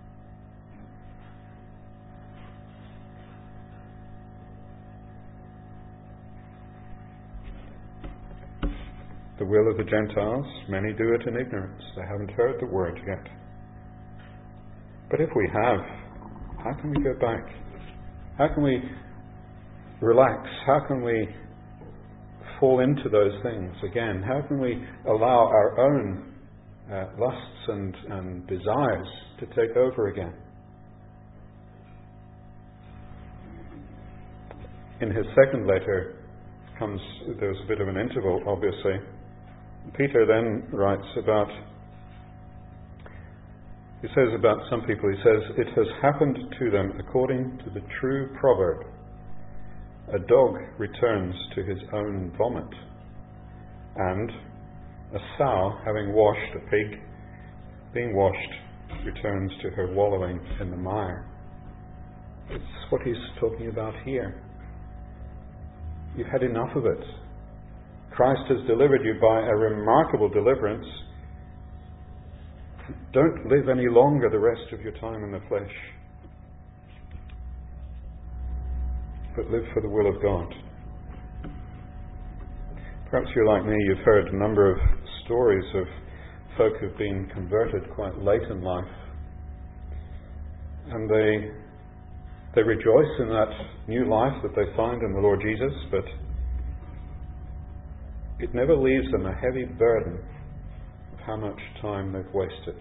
The will of the Gentiles, many do it in ignorance. They haven't heard the word yet. But if we have, how can we go back? How can we relax? How can we fall into those things again? How can we allow our own lusts and desires to take over again? In his second letter there's a bit of an interval, obviously. Peter then writes about, he says about some people, he says, it has happened to them according to the true proverb, a dog returns to his own vomit, and a sow, having washed a pig, being washed, returns to her wallowing in the mire. It's what he's talking about here. You've had enough of it. Christ has delivered you by a remarkable deliverance. Don't live any longer the rest of your time in the flesh, but live for the will of God. Perhaps you're like me, you've heard a number of stories of folk who've been converted quite late in life, and they rejoice in that new life that they find in the Lord Jesus, but it never leaves them a heavy burden of how much time they've wasted.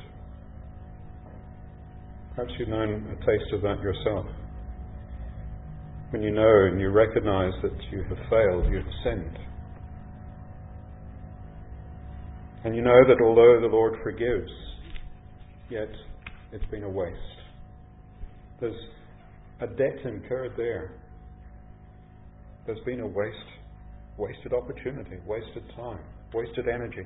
Perhaps you've known a taste of that yourself. When you know and you recognize that you have failed, you have sinned. And you know that although the Lord forgives, yet it's been a waste. There's a debt incurred there. There's been a wasted opportunity, wasted time, wasted energy.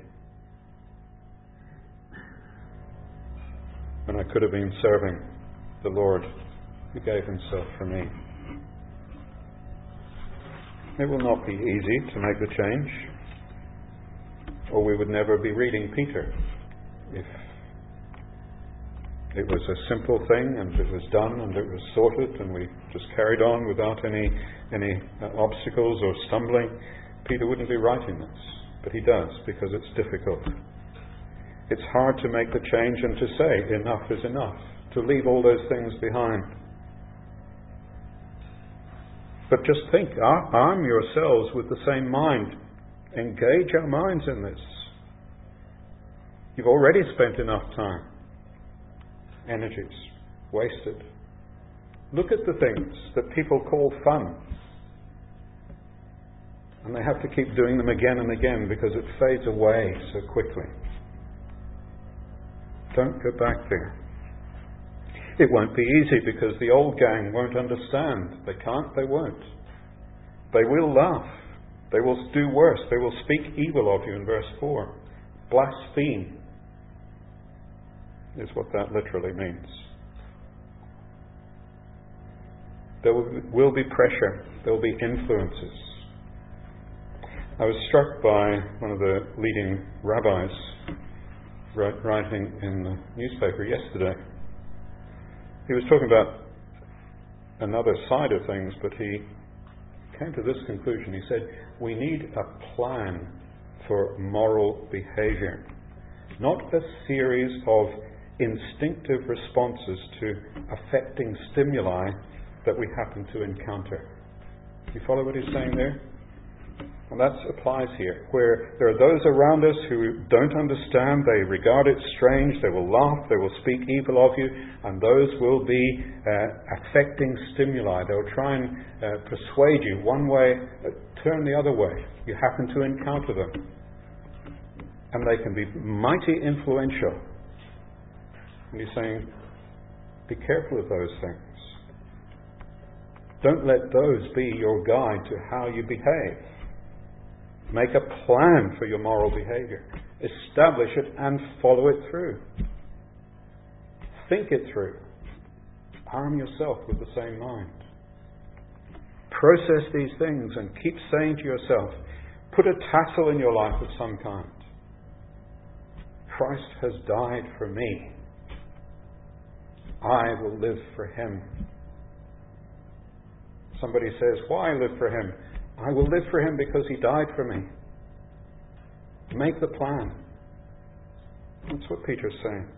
When I could have been serving the Lord who gave himself for me. It will not be easy to make the change, or we would never be reading Peter. If it was a simple thing and it was done and it was sorted and we just carried on without any obstacles or stumbling, Peter wouldn't be writing this. But he does, because it's difficult. It's hard to make the change and to say enough is enough, to leave all those things behind. But just think, arm yourselves with the same mind. Engage our minds in this. You've already spent enough time, energies, wasted. Look at the things that people call fun. And they have to keep doing them again and again because it fades away so quickly. Don't go back there. It won't be easy because the old gang won't understand. They can't, they won't. They will laugh. They will do worse. They will speak evil of you in verse 4. Blaspheme is what that literally means. There will be pressure. There will be influences. I was struck by one of the leading rabbis writing in the newspaper yesterday. He was talking about another side of things, but he came to this conclusion. He said, we need a plan for moral behavior, not a series of instinctive responses to affecting stimuli that we happen to encounter. You follow what he's saying there? And that applies here, where there are those around us who don't understand, they regard it strange, they will laugh, they will speak evil of you, and those will be affecting stimuli. They'll try and persuade you one way, turn the other way. You happen to encounter them. And they can be mighty influential. And he's saying, be careful of those things. Don't let those be your guide to how you behave. Make a plan for your moral behavior. Establish it and follow it through. Think it through. Arm yourself with the same mind. Process these things and keep saying to yourself, put a tassel in your life of some kind. Christ has died for me. I will live for Him. Somebody says, why live for Him? I will live for Him because He died for me. Make the plan. That's what Peter's saying.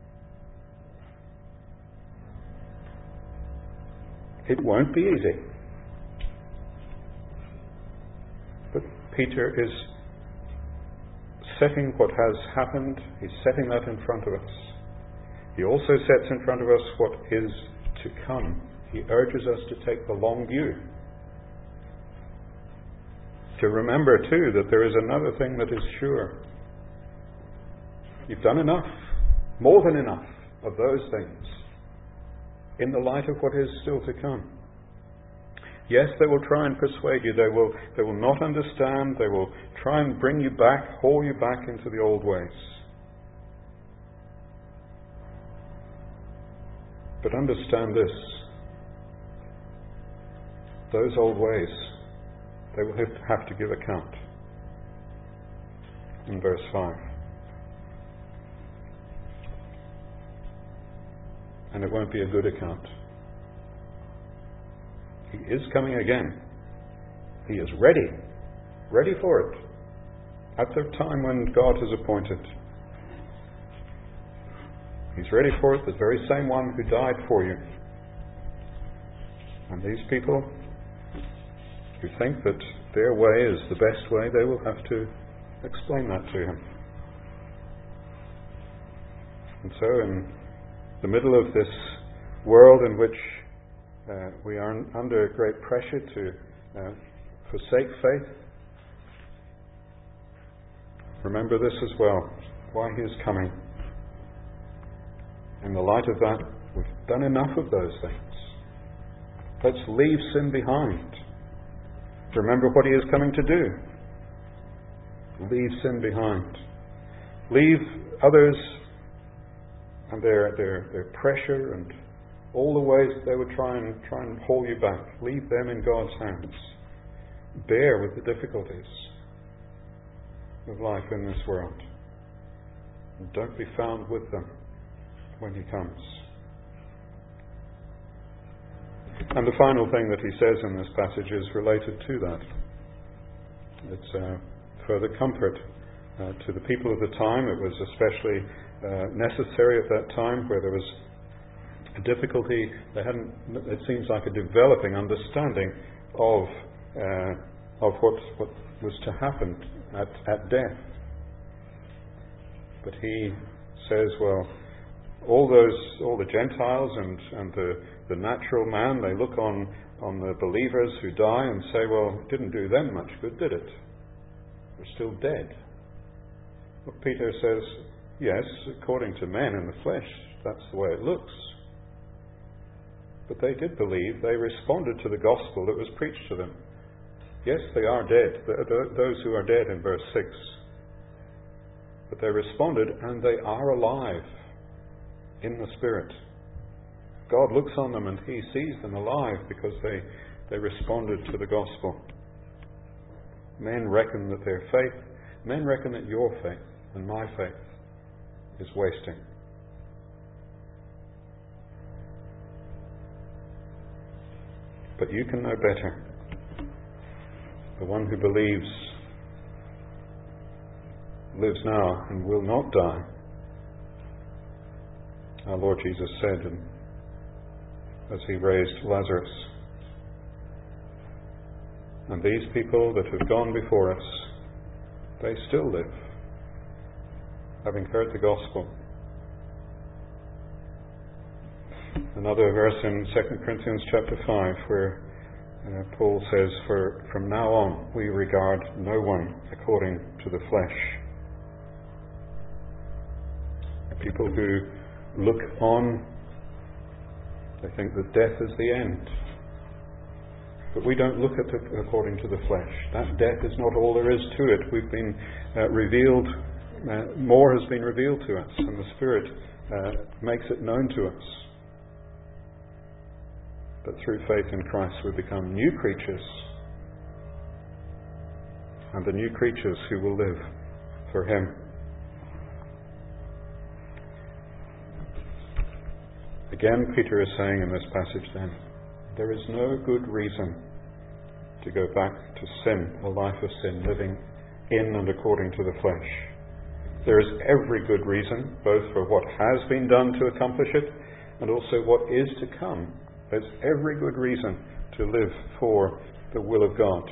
It won't be easy. But Peter is setting what has happened. He's setting that in front of us. He also sets in front of us what is to come. He urges us to take the long view. To remember too that there is another thing that is sure. You've done enough, more than enough of those things in the light of what is still to come. Yes, they will try and persuade you. They will not understand. They will try and bring you back, haul you back into the old ways. But understand this. Those old ways, they will have to give account. In verse 5. And it won't be a good account. He is coming again. He is ready for it, at the time when God has appointed. He's ready for it, the very same one who died for you. And these people who think that their way is the best way, they will have to explain that to Him. And so in the middle of this world in which we are under great pressure to forsake faith, remember this as well, why He is coming. In the light of that, we've done enough of those things. Let's leave sin behind. Remember what He is coming to do. Leave sin behind. Leave others and their pressure and all the ways that they would try and haul you back. Leave them in God's hands. Bear with the difficulties of life in this world. And don't be found with them when He comes. And the final thing that he says in this passage is related to that. It's further comfort to the people of the time. It was especially necessary at that time where there was a difficulty. It seems like a developing understanding of what was to happen at death. But he says, well, all the Gentiles and the natural man, they look on the believers who die and say, well, it didn't do them much good, did it? They're still dead. But Peter says, yes, according to men in the flesh, that's the way it looks. But they did believe. They responded to the gospel that was preached to them. Yes, they are dead, those who are dead in verse 6. But they responded and they are alive in the Spirit. God looks on them and He sees them alive because they responded to the gospel. Men reckon that their faith, men reckon that your faith and my faith is wasting. But you can know better. The one who believes lives now and will not die. our Lord Jesus said as he raised Lazarus. And these people that have gone before us, they still live, having heard the gospel. Another verse in 2 Corinthians chapter 5 where Paul says, "For from now on we regard no one according to the flesh." People who look on, they think that death is the end. But we don't look at it according to the flesh. That death is not all there is to it. We've been revealed, more has been revealed to us, and the Spirit makes it known to us. But through faith in Christ we become new creatures, and the new creatures who will live for Him. Again, Peter is saying in this passage then, there is no good reason to go back to sin, a life of sin, living in and according to the flesh. There is every good reason, both for what has been done to accomplish it, and also what is to come. There's every good reason to live for the will of God.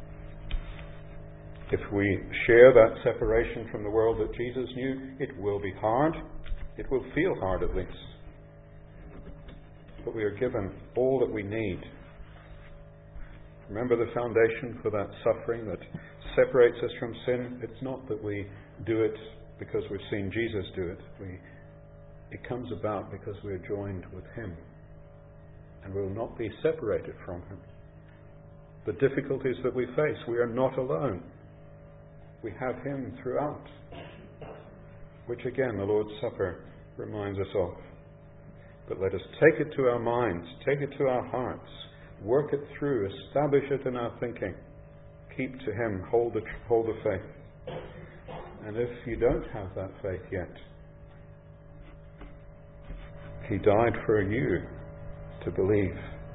If we share that separation from the world that Jesus knew, it will be hard. It will feel hard at least. But we are given all that we need. Remember the foundation for that suffering that separates us from sin? It's not that we do it because we've seen Jesus do it. It comes about because we are joined with Him and will not be separated from Him. The difficulties that we face, we are not alone. We have Him throughout, which again the Lord's Supper reminds us of. But let us take it to our minds, take it to our hearts, work it through, establish it in our thinking. Keep to Him, hold the faith. And if you don't have that faith yet, He died for you to believe.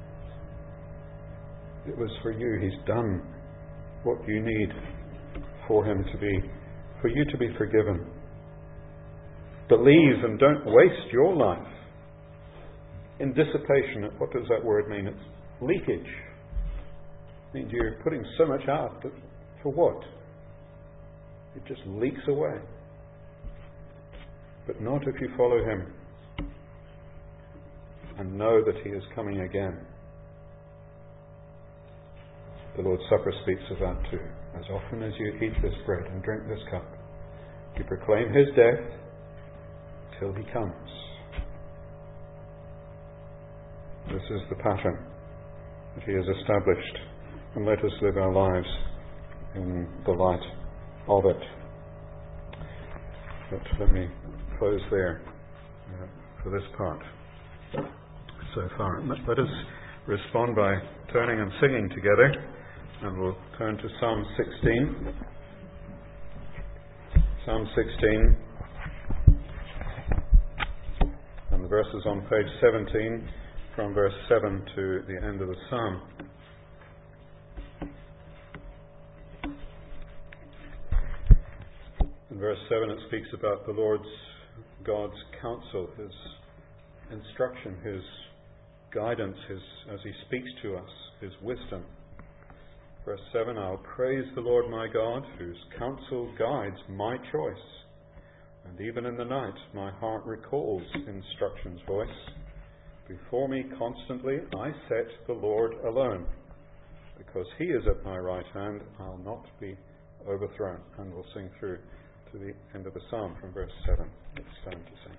It was for you. He's done what you need for you to be forgiven. Believe and don't waste your life in dissipation. What does that word mean? It's leakage. It means you're putting so much out, but for what? It just leaks away. But not if you follow Him and know that He is coming again. The Lord's Supper speaks of that too. As often as you eat this bread and drink this cup, you proclaim His death till He comes. This is the pattern that He has established, and let us live our lives in the light of it. But let me close there for this part so far. Let us respond by turning and singing together, and we'll turn to Psalm 16. Psalm 16, and the verses on page 17, from verse 7 to the end of the psalm. In verse 7 it speaks about the God's counsel, His instruction, His guidance, as He speaks to us, His wisdom. Verse 7, I'll praise the Lord my God, whose counsel guides my choice. And even in the night my heart recalls instruction's voice. Before me constantly I set the Lord alone. Because He is at my right hand, I'll not be overthrown. And we'll sing through to the end of the psalm from verse 7. Let's stand to sing.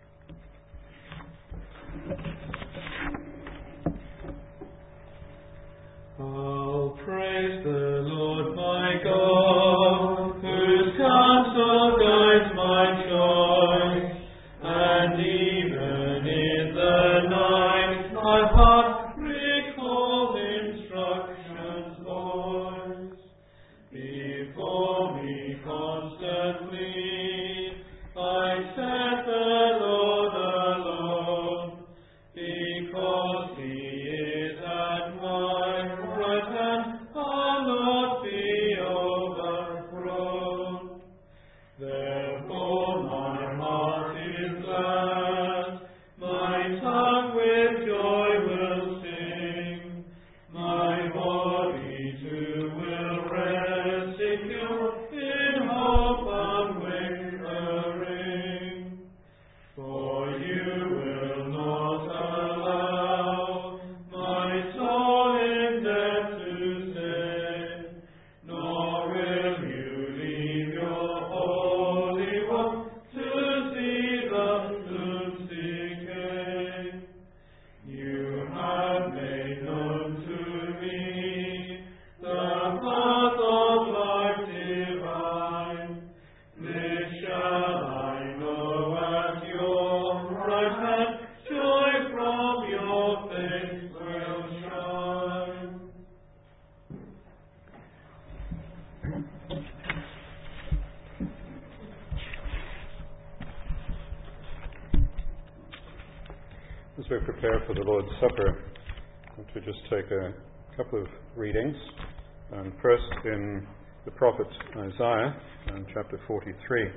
I'll praise the Lord my God, whose counsel guides my choice, and even in the night my heart recalls instruction's voice. Before me constantly I set As we prepare for the Lord's Supper, I want to just take a couple of readings. And first in the prophet Isaiah, chapter 43.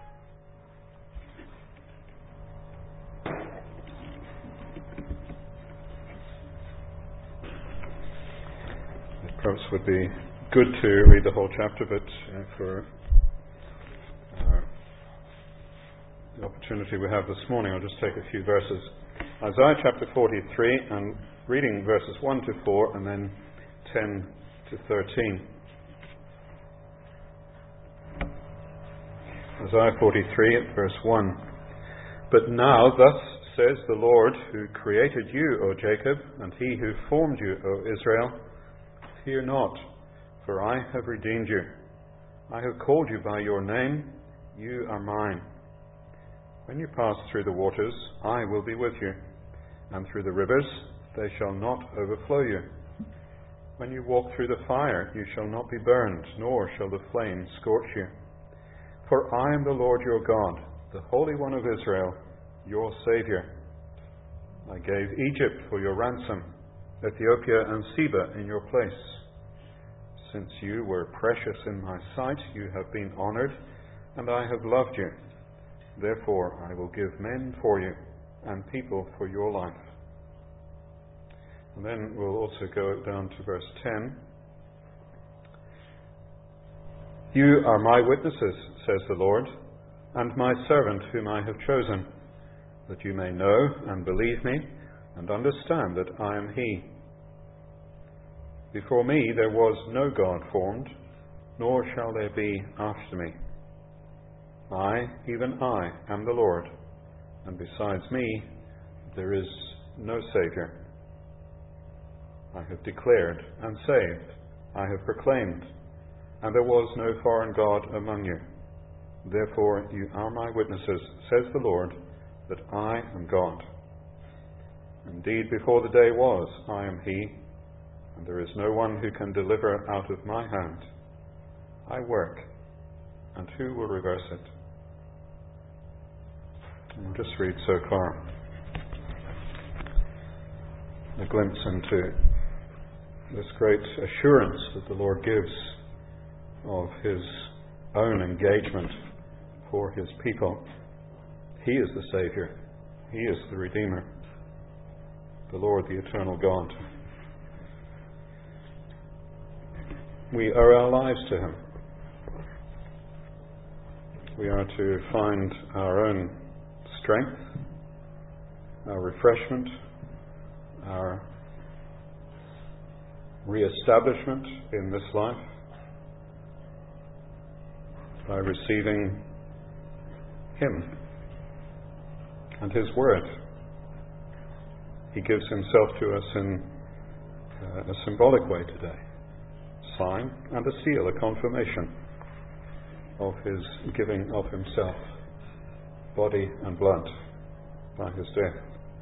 It perhaps would be good to read the whole chapter, but for the opportunity we have this morning, I'll just take a few verses. Isaiah chapter 43, and reading verses 1 to 4 and then 10 to 13. Isaiah 43 at verse 1. But now thus says the Lord, who created you, O Jacob, and he who formed you, O Israel, fear not, for I have redeemed you. I have called you by your name, you are mine. When you pass through the waters, I will be with you, and through the rivers, they shall not overflow you. When you walk through the fire, you shall not be burned, nor shall the flame scorch you. For I am the Lord your God, the Holy One of Israel, your Saviour. I gave Egypt for your ransom, Ethiopia and Seba in your place. Since you were precious in my sight, you have been honoured, and I have loved you. Therefore I will give men for you, and people for your life. And then we'll also go down to verse 10. You are my witnesses, says the Lord, and my servant whom I have chosen, that you may know and believe me, and understand that I am He. Before me there was no God formed, nor shall there be after me. I, even I, am the Lord, and besides me there is no Saviour. I have declared and saved, I have proclaimed, and there was no foreign God among you. Therefore you are my witnesses, says the Lord, that I am God. Indeed, before the day was, I am He, and there is no one who can deliver out of my hand. I work, and who will reverse it? We'll just read so far a glimpse into this great assurance that the Lord gives of His own engagement for His people. He is the Saviour. He is the Redeemer. The Lord, the eternal God. We owe our lives to Him. We are to find our own strength, our refreshment, our re-establishment in this life by receiving Him and His Word. He gives Himself to us in a symbolic way today. Sign and a seal, a confirmation of His giving of Himself, body and blood, by His death.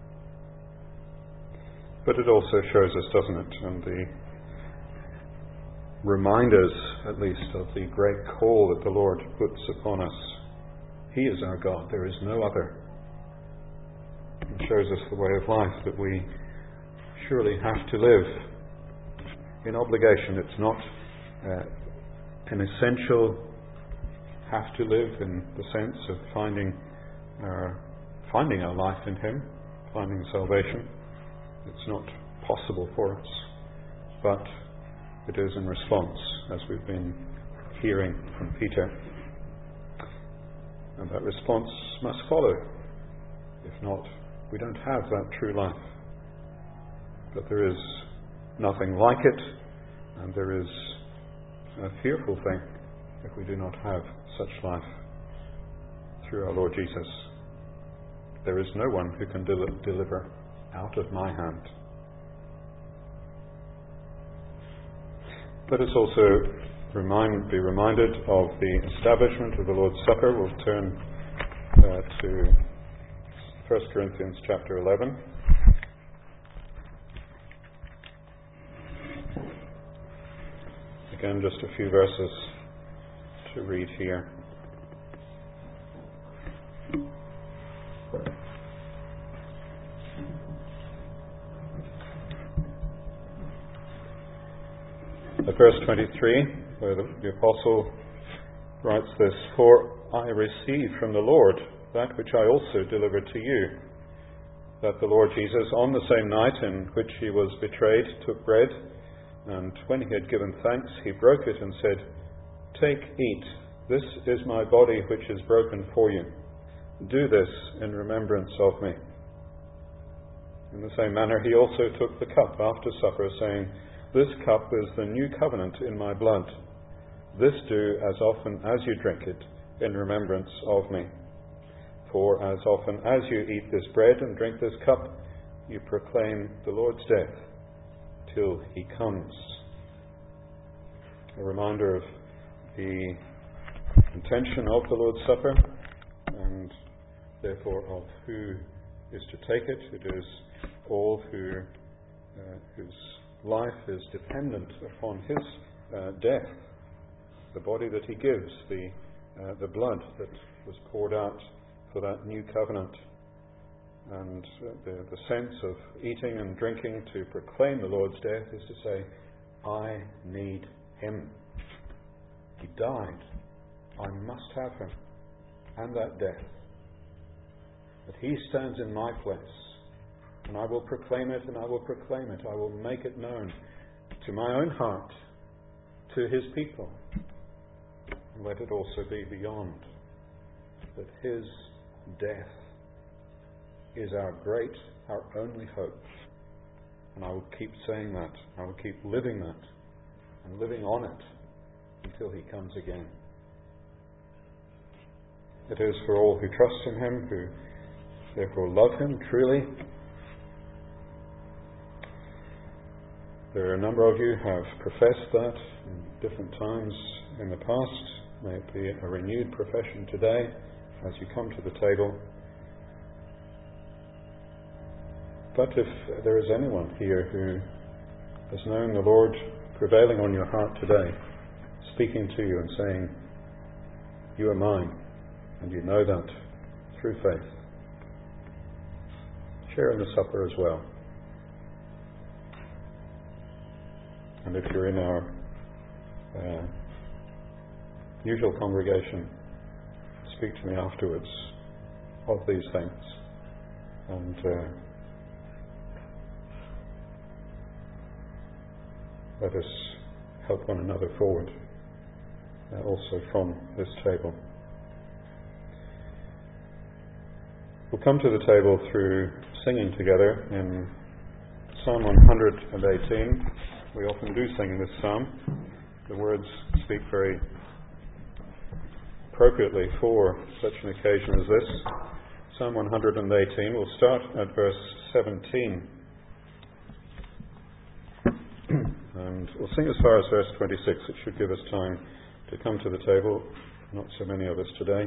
But it also shows us, doesn't it, and the reminders, at least, of the great call that the Lord puts upon us. He is our God, there is no other. It shows us the way of life that we surely have to live in obligation. It's not an essential have to live in the sense of finding our life in Him, finding salvation. It's not possible for us, but it is in response, as we've been hearing from Peter. And that response must follow. If not, we don't have that true life. But there is nothing like it, and there is a fearful thing if we do not have such life through our Lord Jesus. There is no one who can deliver out of my hand. Let us also be reminded of the establishment of the Lord's Supper. We'll turn to 1 Corinthians chapter 11. Again, just a few verses to read here. at verse 23, where the Apostle writes this, "For I received from the Lord that which I also delivered to you, that the Lord Jesus, on the same night in which he was betrayed, took bread, and when he had given thanks, he broke it and said, 'Take, eat, this is my body which is broken for you. Do this in remembrance of me.' In the same manner he also took the cup after supper, saying, 'This cup is the new covenant in my blood. This do as often as you drink it in remembrance of me. For as often as you eat this bread and drink this cup, you proclaim the Lord's death till he comes.'" A reminder of the intention of the Lord's Supper, and therefore of who is to take it. It is all whose life is dependent upon his death, the body that he gives, the blood that was poured out for that new covenant. And the sense of eating and drinking to proclaim the Lord's death is to say, I need him. He died. I must have him. And that death. But he stands in my place. And I will proclaim it, and I will proclaim it. I will make it known to my own heart, to his people. And let it also be beyond, that his death is our great, our only hope. And I will keep saying that. I will keep living that and living on it until he comes again. It is for all who trust in him, who therefore love him truly. There are a number of you who have professed that in different times in the past. May it be a renewed profession today as you come to the table. But if there is anyone here who has known the Lord prevailing on your heart today, speaking to you and saying, you are mine, and you know that through faith, share in the supper as well. And if you're in our usual congregation, speak to me afterwards of these things. And let us help one another forward, also from this table. We'll come to the table through singing together in Psalm 118. We often do sing in this psalm. The words speak very appropriately for such an occasion as this. Psalm 118, we'll start at verse 17. And we'll sing as far as verse 26. It should give us time to come to the table. Not so many of us today.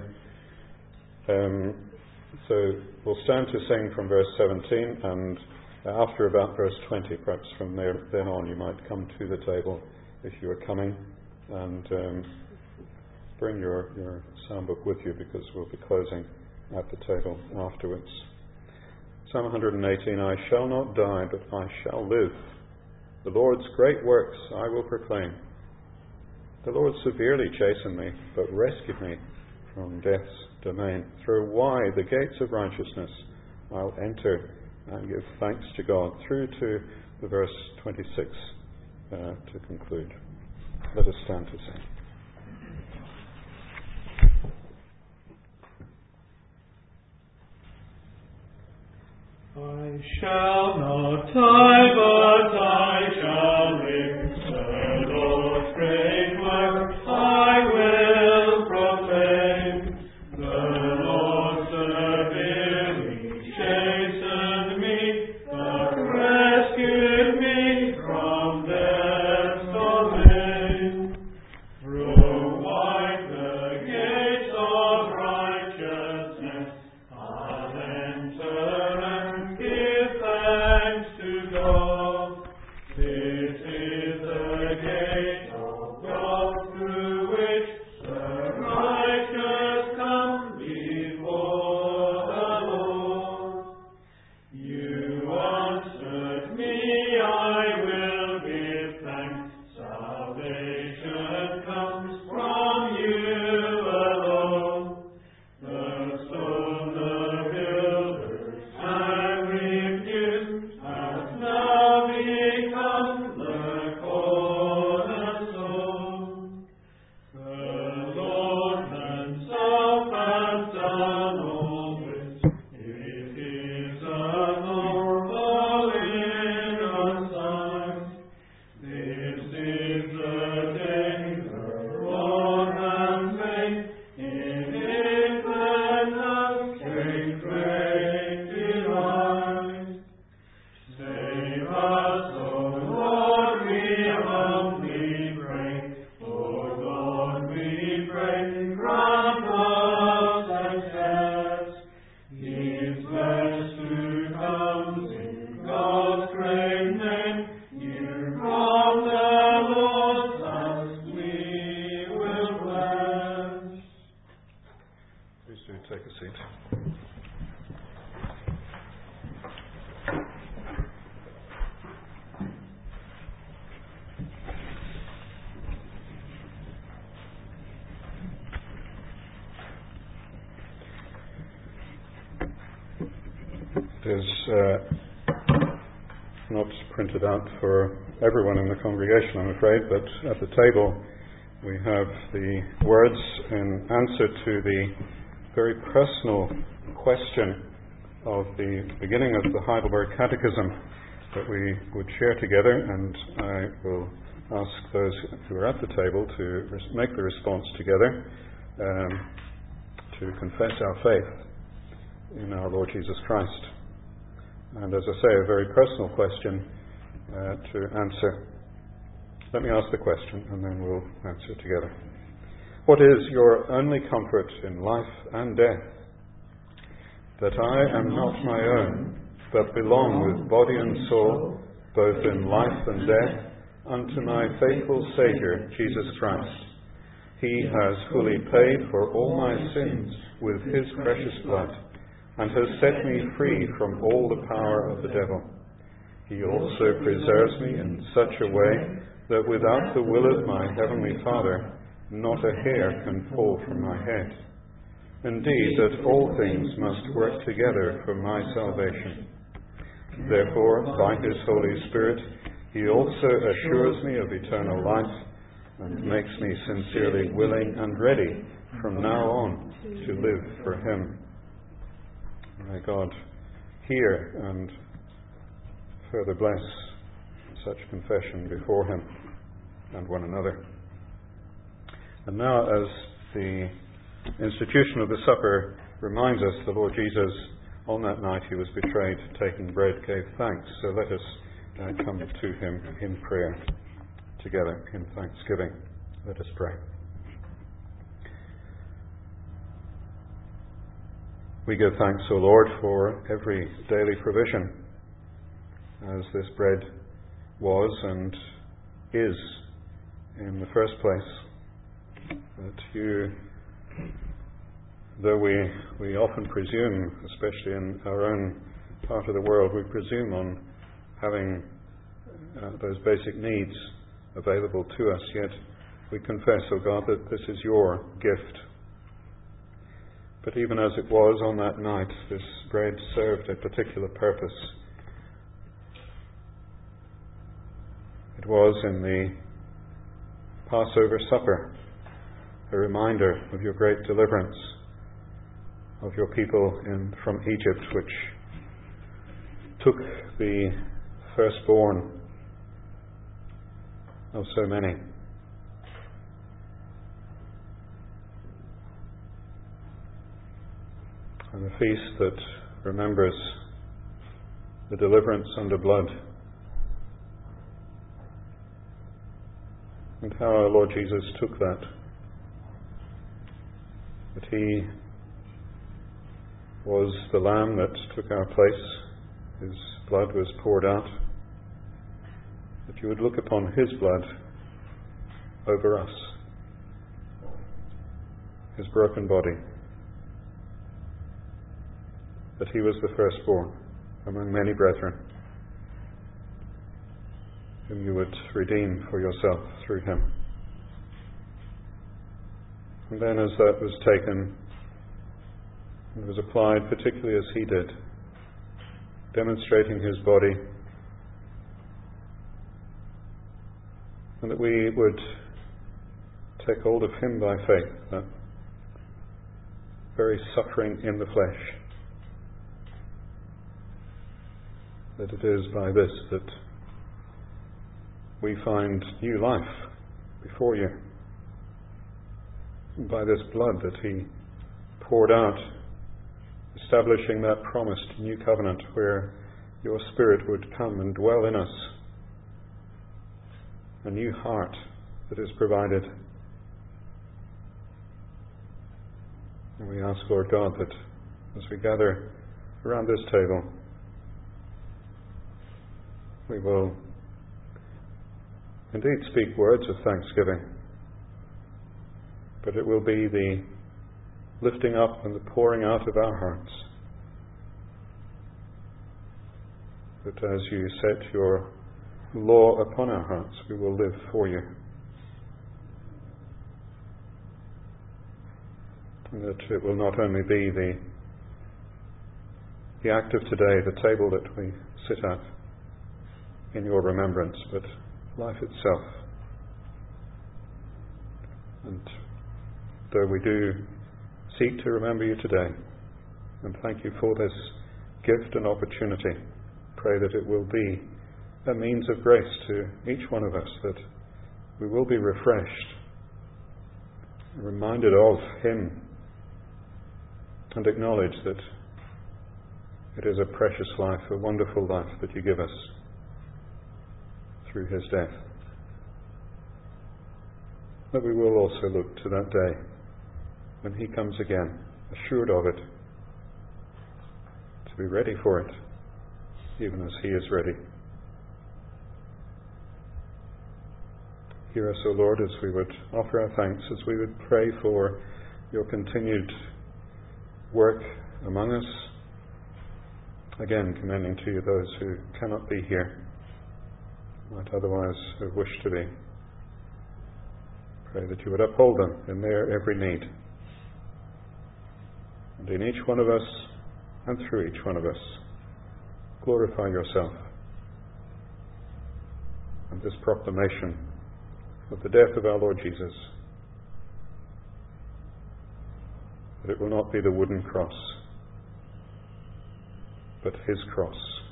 So we'll stand to sing from verse 17, and after about verse 20, perhaps from there then on, you might come to the table if you are coming, and bring your psalm book with you, because we'll be closing at the table afterwards. Psalm 118, I shall not die, but I shall live. The Lord's great works I will proclaim. The Lord severely chastened me, but rescued me from death's domain. Through wide the gates of righteousness I'll enter and give thanks to God. Through to the verse 26 to conclude. Let us stand to sing. I shall not die, but I shall live. The Lord's great works I will proclaim. The Lord severely chastened me, but rescued me from death's domain. Through wide the gates of righteousness I'll enter and give thanks to God. is not printed out for everyone in the congregation, I'm afraid, but at the table we have the words in answer to the very personal question of the beginning of the Heidelberg Catechism that we would share together, and I will ask those who are at the table to make the response together to confess our faith in our Lord Jesus Christ. And as I say, a very personal question to answer. Let me ask the question and then we'll answer together. What is your only comfort in life and death? That I am not my own, but belong with body and soul, both in life and death, unto my faithful Saviour, Jesus Christ. He has fully paid for all my sins with his precious blood, and has set me free from all the power of the devil. He also preserves me in such a way that without the will of my heavenly Father, not a hair can fall from my head. Indeed, that all things must work together for my salvation. Therefore, by his Holy Spirit, he also assures me of eternal life and makes me sincerely willing and ready from now on to live for him. May God hear and further bless such confession before him and one another. And now, as the institution of the supper reminds us, the Lord Jesus, on that night he was betrayed, taking bread, gave thanks. So let us come to him in prayer together in thanksgiving. Let us pray. We give thanks, O Lord, for every daily provision, as this bread was and is in the first place. That you, though we often presume, especially in our own part of the world, we presume on having those basic needs available to us, yet we confess, O God, that this is your gift. But even as it was on that night, this bread served a particular purpose. It was in the Passover supper, a reminder of your great deliverance of your people from Egypt, which took the firstborn of so many. And a feast that remembers the deliverance under blood, and how our Lord Jesus took that he was the Lamb that took our place. His blood was poured out, that you would look upon his blood over us, his broken body, that he was the firstborn among many brethren, whom you would redeem for yourself through him. And then as that was taken and was applied, particularly as he did, demonstrating his body, and that we would take hold of him by faith, that very suffering in the flesh, that it is by this that we find new life before you, and by this blood that he poured out, establishing that promised new covenant where your Spirit would come and dwell in us, a new heart that is provided. And we ask, Lord God, that as we gather around this table, we will indeed speak words of thanksgiving, but it will be the lifting up and the pouring out of our hearts, that as you set your law upon our hearts, we will live for you. And that it will not only be the the act of today, the table that we sit at in your remembrance, but life itself. And though we do seek to remember you today, and thank you for this gift and opportunity, pray that it will be a means of grace to each one of us, that we will be refreshed, reminded of him, and acknowledge that it is a precious life, a wonderful life that you give us through his death. That we will also look to that day when he comes again, assured of it, to be ready for it, even as he is ready. Hear us, O Lord, as we would offer our thanks, as we would pray for your continued work among us. Again, commending to you those who cannot be here, might otherwise have wished to be. Pray that you would uphold them in their every need. And in each one of us, and through each one of us, glorify yourself. And this proclamation of the death of our Lord Jesus, that it will not be the wooden cross, but his cross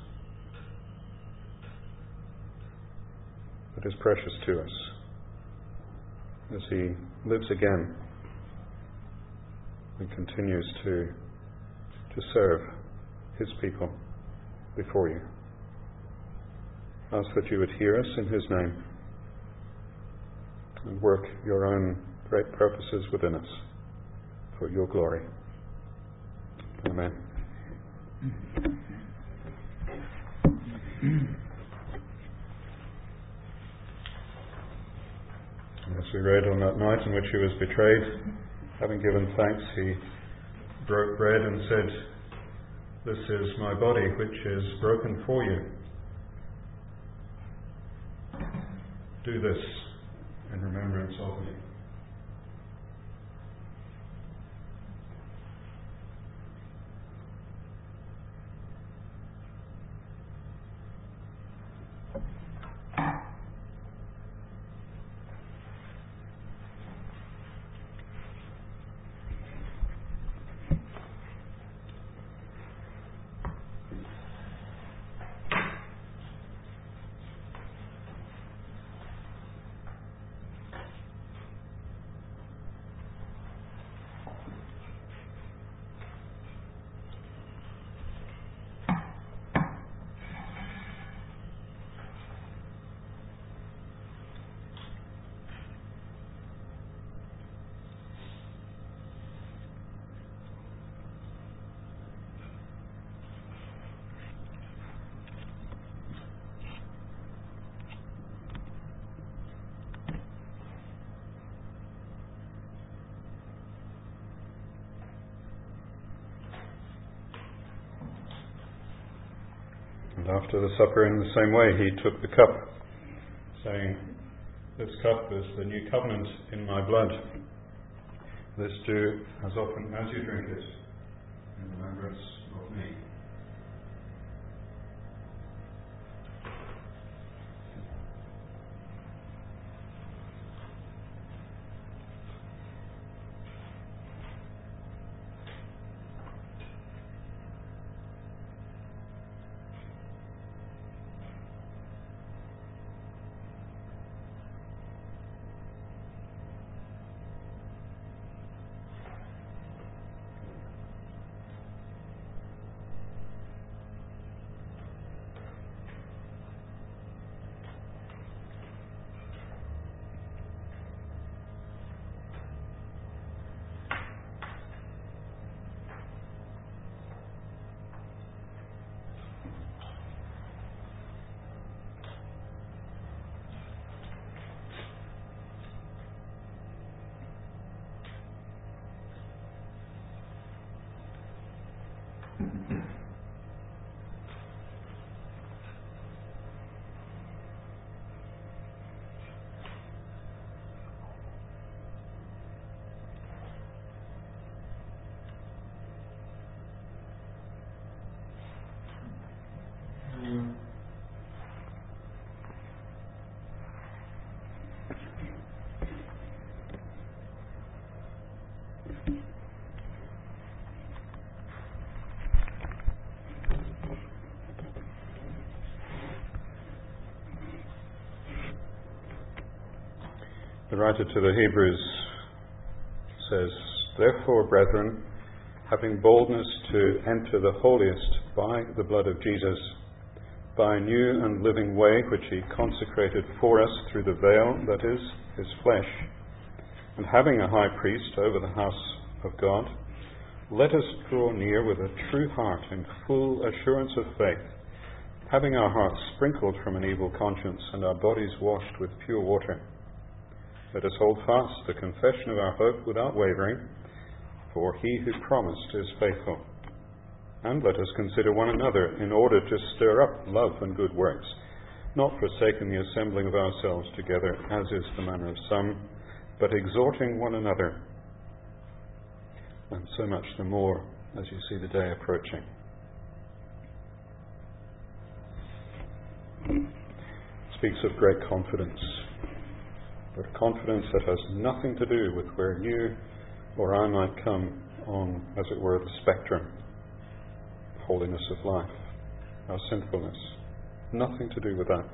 that is precious to us as he lives again and continues to serve his people before you. Ask that you would hear us in his name and work your own great purposes within us for your glory. Amen. As we read on that night in which he was betrayed, having given thanks, he broke bread and said, "This is my body, which is broken for you. Do this in remembrance of me." And after the supper, in the same way, he took the cup, saying, "This cup is the new covenant in my blood. This do as often as you drink it in remembrance of me." The writer to the Hebrews says, "Therefore, brethren, having boldness to enter the holiest by the blood of Jesus, by a new and living way which he consecrated for us through the veil, that is, his flesh, and having a high priest over the house of God, let us draw near with a true heart in full assurance of faith, having our hearts sprinkled from an evil conscience and our bodies washed with pure water. Let us hold fast the confession of our hope without wavering, for he who promised is faithful. And let us consider one another in order to stir up love and good works, not forsaking the assembling of ourselves together, as is the manner of some, but exhorting one another, and so much the more as you see the day approaching." Speaks of great confidence, but a confidence that has nothing to do with where you or I might come on, as it were, the spectrum, the holiness of life, our sinfulness. Nothing to do with that.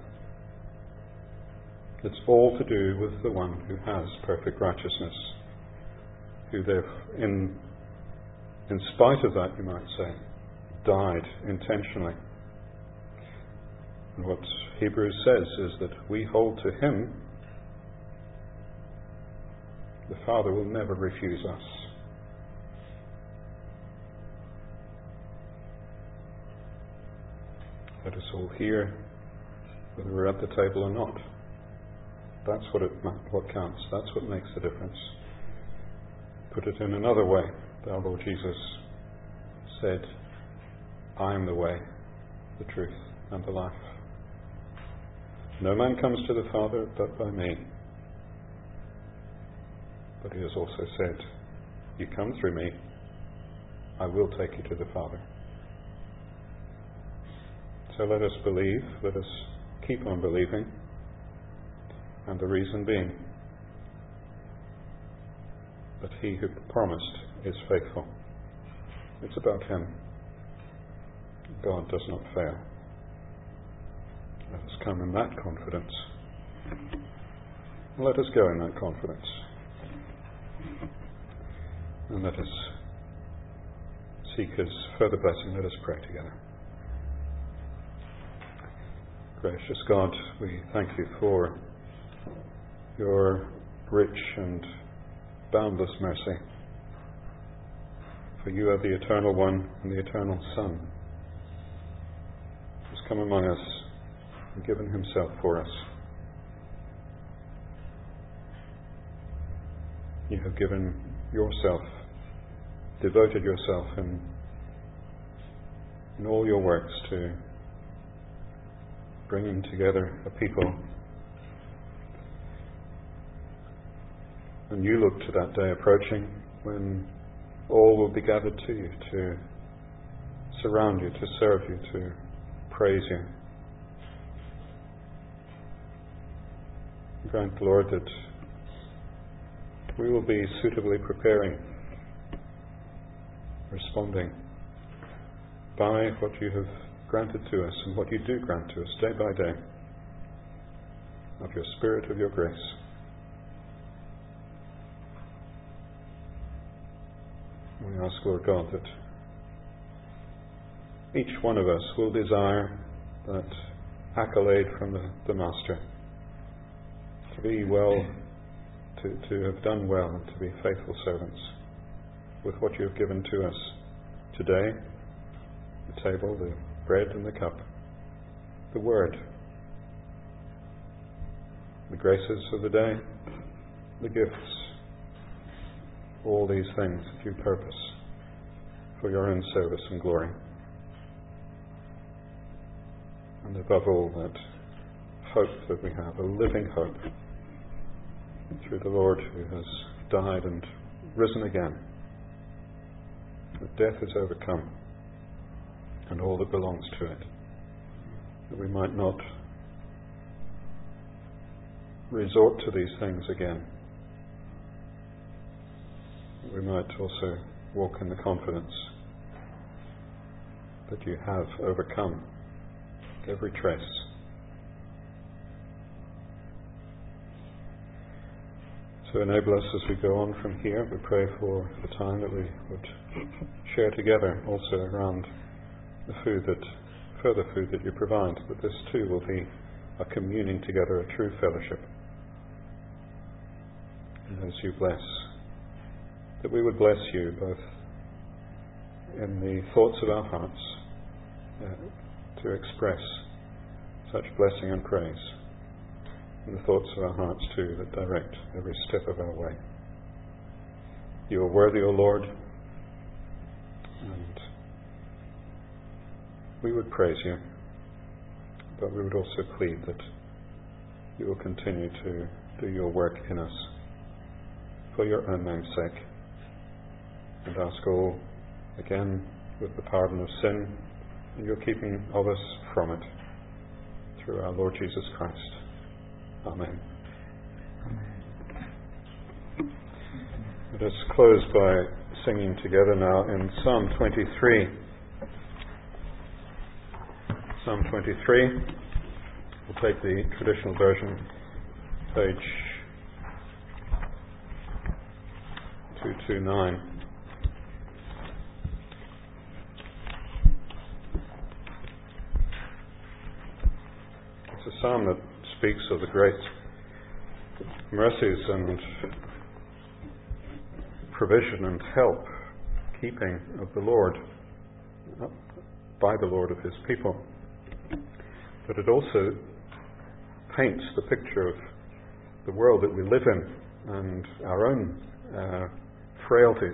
It's all to do with the one who has perfect righteousness, who in spite of that, you might say, died intentionally. And what Hebrews says is that we hold to him. The Father will never refuse us. Let us all hear, whether we're at the table or not. That's what counts. That's what makes the difference. Put it in another way. Our Lord Jesus said, "I am the way, the truth, and the life. No man comes to the Father but by me." But he has also said, "You come through me, I will take you to the Father." So let us believe, let us keep on believing, and the reason being that he who promised is faithful. It's about him. God does not fail. Let us come in that confidence. Let us go in that confidence. And let us seek his further blessing. Let us pray together. Gracious God, we thank you for your rich and boundless mercy. For you are the Eternal One and the Eternal Son, who has come among us and given himself for us. You have given yourself, devoted yourself in all your works to bringing together a people. And you look to that day approaching when all will be gathered to you, to surround you, to serve you, to praise you. Grant, Lord, that we will be suitably preparing, responding by what you have granted to us and what you do grant to us day by day of your Spirit, of your grace. We ask, Lord God, that each one of us will desire that accolade from the Master, to be well, to have done well, and to be faithful servants with what you have given to us today, the table, the bread and the cup, the Word, the graces of the day, the gifts, all these things that you purpose for your own service and glory. And above all, that hope that we have, a living hope through the Lord who has died and risen again, that death is overcome and all that belongs to it, that we might not resort to these things again, that we might also walk in the confidence that you have overcome every trace. So enable us as we go on from here. We pray for the time that we would share together also around the further food that you provide, that this too will be a communing together, a true fellowship. And as you bless, that we would bless you both in the thoughts of our hearts to express such blessing and praise, and the thoughts of our hearts too that direct every step of our way. You are worthy, O Lord, and we would praise you, but we would also plead that you will continue to do your work in us for your own name's sake, and ask all, again, with the pardon of sin and your keeping of us from it, through our Lord Jesus Christ. Amen. Let us close by singing together now in Psalm 23. Psalm 23. We'll take the traditional version, page 229. It's a psalm that speaks of the great mercies and provision and help, keeping of the Lord, by the Lord of his people. But it also paints the picture of the world that we live in and our own frailties.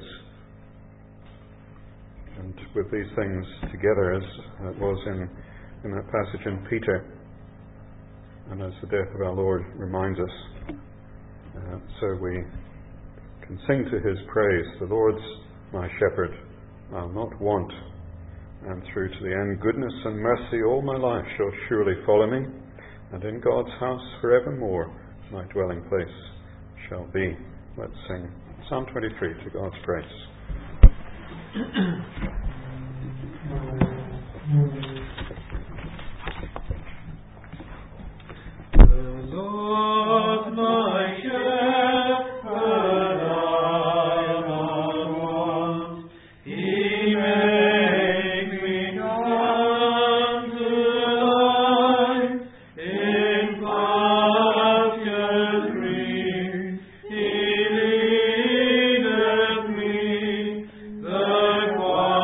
And with these things together, as it was in that passage in Peter, and as the death of our Lord reminds us, so we can sing to his praise, the Lord's my shepherd, I'll not want, and through to the end, goodness and mercy all my life shall surely follow me, and in God's house forevermore my dwelling place shall be. Let's sing Psalm 23 to God's praise. Lord, my shepherd, I not want. He makes me come to lie in pastures green. He leadeth me the quiet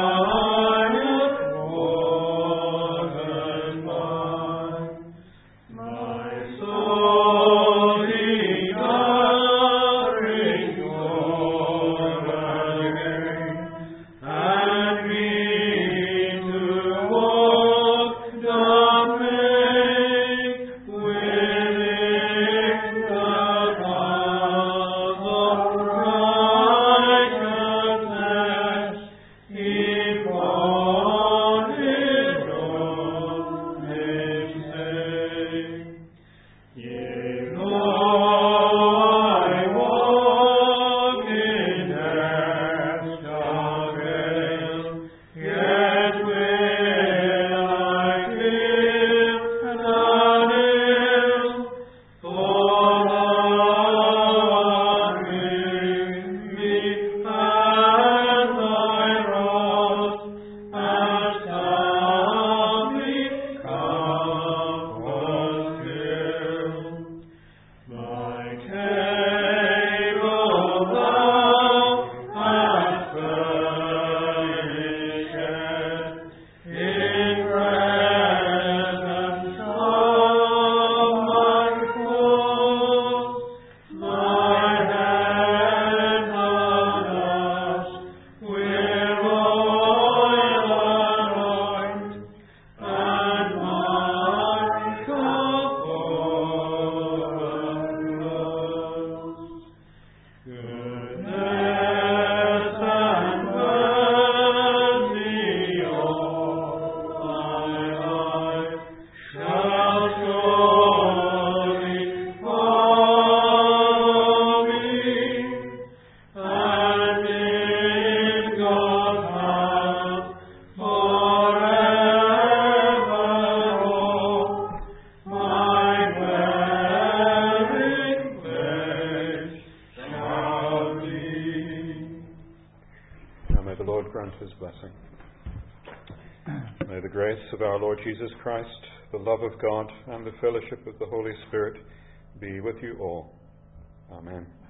May the Lord grant his blessing. May the grace of our Lord Jesus Christ, the love of God, and the fellowship of the Holy Spirit be with you all. Amen.